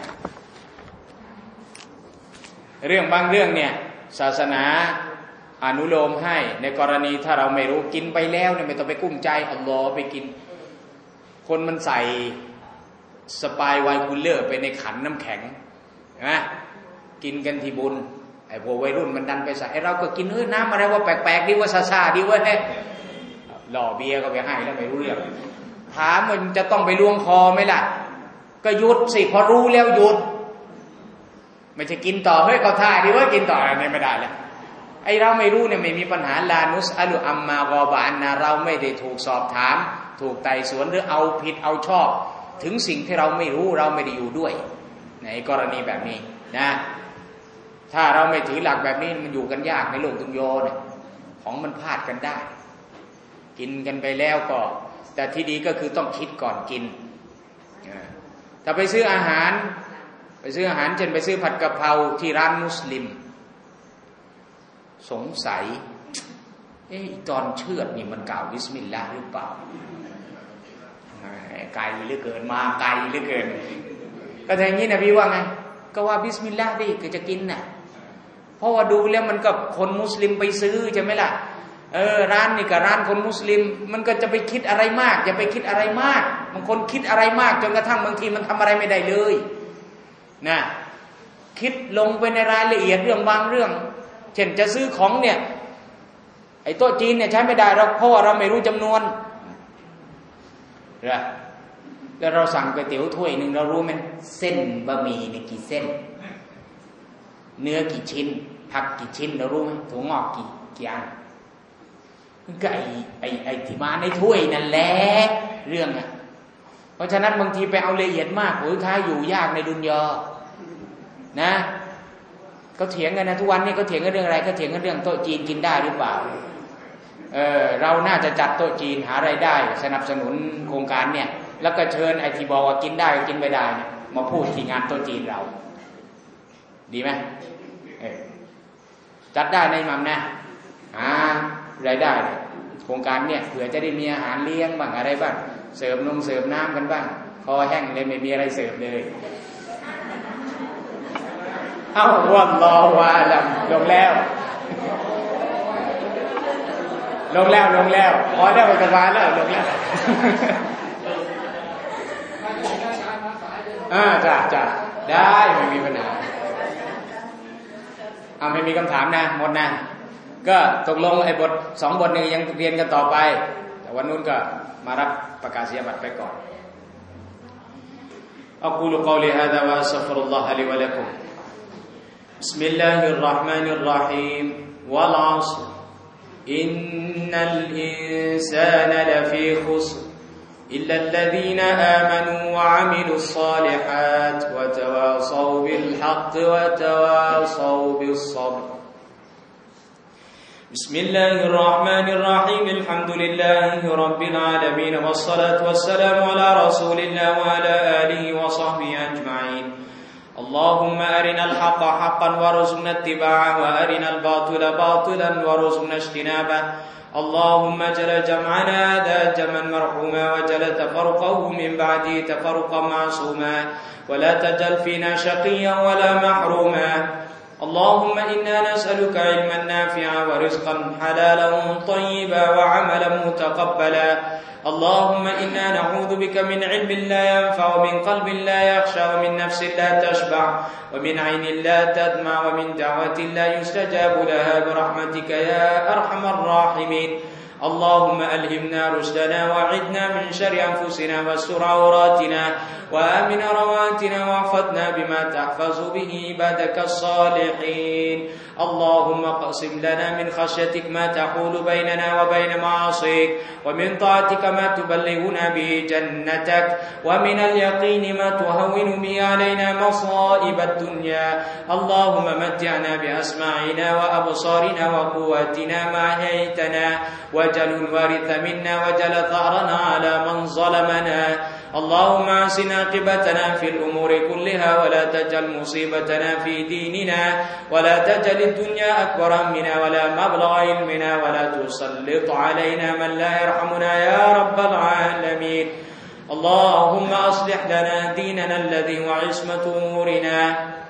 B: เรื่องบางเรื่องเนี่ยศาสนาอนุโลมให้ในกรณีถ้าเราไม่รู้กินไปแล้วเนี่ยไม่ต้องไปกุ้มใจอัลลอฮ์ไปกินคนมันใส่สปายไวน์คูลเลอร์ไปในขันน้ำแข็งนะกินกันที่บุญไอ้พวกวัยรุ่นมันดันไปใส่ไอ้เราก็กินเฮ้ยน้ำอะไรว่าแปลกๆดีว่าซาๆดีว่าหล่อเบียร์ก็ไปให้แล้วไม่รู้เรื่องถามมันจะต้องไปล้วงคอไหมล่ะก็หยุดสิพอรู้แล้วหยุดไม่ใช่กินต่อเฮ้ยเขาท่าดีว่ากินต่ออะไรไม่ได้แล้วไอ้เราไม่รู้เนี่ยไม่มีปัญหาลานุสอัลุอัมมากอบานนะเราไม่ได้ถูกสอบถามถูกไต่สวนหรือเอาผิดเอาชอบถึงสิ่งที่เราไม่รู้เราไม่ได้อยู่ด้วยนในกรณีแบบนี้นะถ้าเราไม่ถือหลักแบบนี้มันอยู่กันยากในโลกดุนยาเนี่ยของมันพลาดกันได้กินกันไปแล้วก็แต่ที่ดีก็คือต้องคิดก่อนกินถ้าไปซื้ออาหารไปซื้ออาหารเช่นไปซื้อผัดกะเพราที่ร้านมุสลิมสงสัยเอ๊ะตอนเชือดนี่มันกล่าวบิสมิลลาห์หรือเปล่าไกลเหลือเกินมาไกลเหลือเกินก็แต่อย่างนี้นะพี่ว่าไงก็ว่าบิสมิลลาห์ดิก็จะกินน่ะเพราะว่าดูแล้วมันกับคนมุสลิมไปซื้อใช่ไหมล่ะเออร้านนี่กับร้านคนมุสลิมมันก็จะไปคิดอะไรมากอย่าไปคิดอะไรมากบางคนคิดอะไรมากจนกระทั่งบางทีมันทำอะไรไม่ได้เลยนะคิดลงไปในรายละเอียดเรื่องบางเรื่องเช่นจะซื้อของเนี่ยไอ้โต๊ะจีนเนี่ยใช้ไม่ได้หรอกเพราะว่าเราไม่รู้จำนวนนะแล้วเราสั่งก๋วยเตี๋ยวถ้วยหนึ่งเรารู้มันเส้นบะหมี่เนี่ยกี่เส้นเนื้อกี่ชิ้นผักกี่ชิ้นเรารู้ไหมถั่วงอกกี่กี่อันก็ไอ้ไอ้ไอ้ที่มาในถ้วยนั่นแหละเรื่องอ่ะเพราะฉะนั้นบางทีไปเอาละเอียดมากโอ้ยท้ายอยู่ยากในดุนยานะก็เถียงกันนะทุกวันนี้ก็เถียงกันเรื่องอะไรก็เถียงกันเรื่องโต๊ะจีนกินได้หรือเปล่าเออเราน่าจะจัดโต๊ะจีนหารายได้สนับสนุนโครงการเนี่ยแล้วก็เชิญไอ้ที่บอกว่ากินได้กินไม่ได้เนี่ยมาพูดที่งานโต๊ะจีนเราดีไหมเออจัดได้ในมัมนะหารายได้โครงการเนี่ยเผื่อจะได้มีอาหารเลี้ยงบ้างอะไรบ้างเสิร์ฟนมเสิร์ฟน้ำกันบ้างคอแห้งเลยไม่มีอะไรเสิร์ฟเลยเอาวัลลอฮุอาลัมลงแล้วลงแล้วลงแล้วพอได้ไปกันมาแล้วลงแล้วอ่าจ้ะจ้ะได้ไม่มีปัญหาเอาไม่มีคำถามนะหมดนะก็ตกลงไอ้บทสองบทนี้ยังเรียนกันต่อไปแต่วันนู้นก็มารับประกาศนียบัตรไปก่อนอักูลุกอลิฮาซา วะอัสตัฆฟิรุลลอฮะลิวะละกุมบิสมิลลาฮิรเราะห์มานิรเราะฮีมวัลอัศรอินนัลอินซานลฟีขุศรإلا الذين آمنوا وعملوا الصالحات وتواصوا بالحق وتواصوا بالصبر بسم الله الرحمن الرحيم الحمد لله رب العالمين والصلاة والسلام على رسول الله وعلى آله وصحبه أجمعين اللهم أرنا الحق حقا وارزقنا اتباعه وأرنا الباطل باطلا وارزقنا اجتنابه اللهم اجعل جمعنا هذا جمعا مرحوما واجعل تفرقه من بعده تفرقا معصوما ولا تجعل فينا شقيا ولا محروما اللهم إنا نسألك علما نافعا ورزقا حلالا طيبا وعملا متقبلا اللهم إنا نعوذ بك من علم لا ينفع ومن قلب لا يخشى ومن نفس لا تشبع ومن عين لا تدمع ومن دعوة لا يستجاب لها برحمتك يا أرحم الراحمين اللهم ألهمنا رشدنا وعدنا من شر أنفسنا واستر عوراتنا وآمن رواتنا واحفظنا بما تحفظ به عبادك الصالحين اللهم اقسم لنا من خشيتك ما تحول بيننا وبين معاصيك ومن طاعتك ما تبلغنا به جنتك ومن اليقين ما تهون به علينا مصائب الدنيا اللهم متعنا بأسماعنا وأبصارنا وقواتنا ما أحييتنا واجعل الوارث منا واجعل ثأرنا على من ظلمنا اللهم أحسن عاقبتنا في الأمور كلها ولا تجعل مصيبتنا في ديننا ولا تجعل الدنيا أكبر همنا ولا مبلغ علمنا ولا تسلط علينا من لا يرحمنا يا رب العالمين اللهم أصلح لنا ديننا الذي هو عصمة أمورنا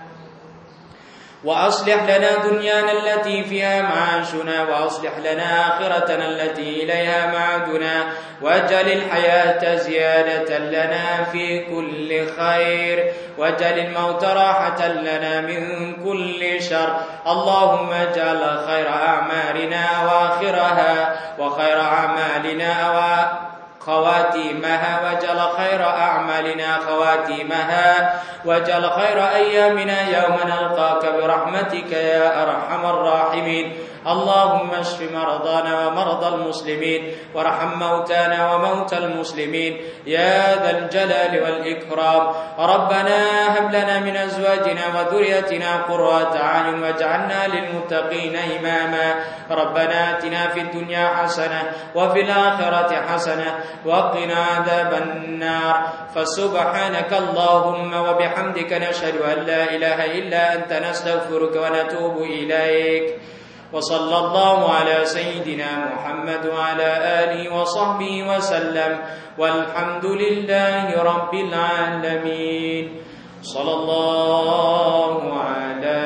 B: وأصلح لنا دنيانا التي فيها معاشنا وأصلح لنا آخرتنا التي إليها معادنا واجعل الحياة زيادة لنا في كل خير واجعل الموت راحة لنا من كل شر اللهم اجعل خير أعمالنا وآخرها وخير أعمالنا
A: خواتيمها واجعل خير أعمالنا خواتيمها واجعل خير أيامنا يوم نلقاك برحمتك يا أرحم الراحمين اللهم اشف مرضانا ومرضى المسلمين وارحم موتانا وموتى المسلمين يا ذا الجلال والإكرام ربنا هب لنا من أزواجنا وذريتنا قرة أعين واجعلنا للمتقين إماما ربنا آتنا في الدنيا حسنة وفي الآخرة حسنة وقنا عذاب النار فسبحانك اللهم وبحمدك نشهد أن لا إله إلا أنت نستغفرك ونتوب إليك وصلى الله على سيدنا محمد وعلى آله وصحبه وسلم والحمد لله رب العالمين صلى الله على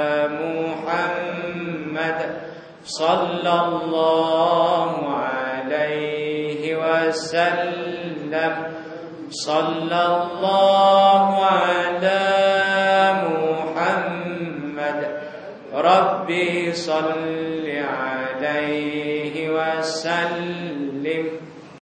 A: محمد صلى الله عليه وسلم صلى الله على محمد ربي صل عليه وسلم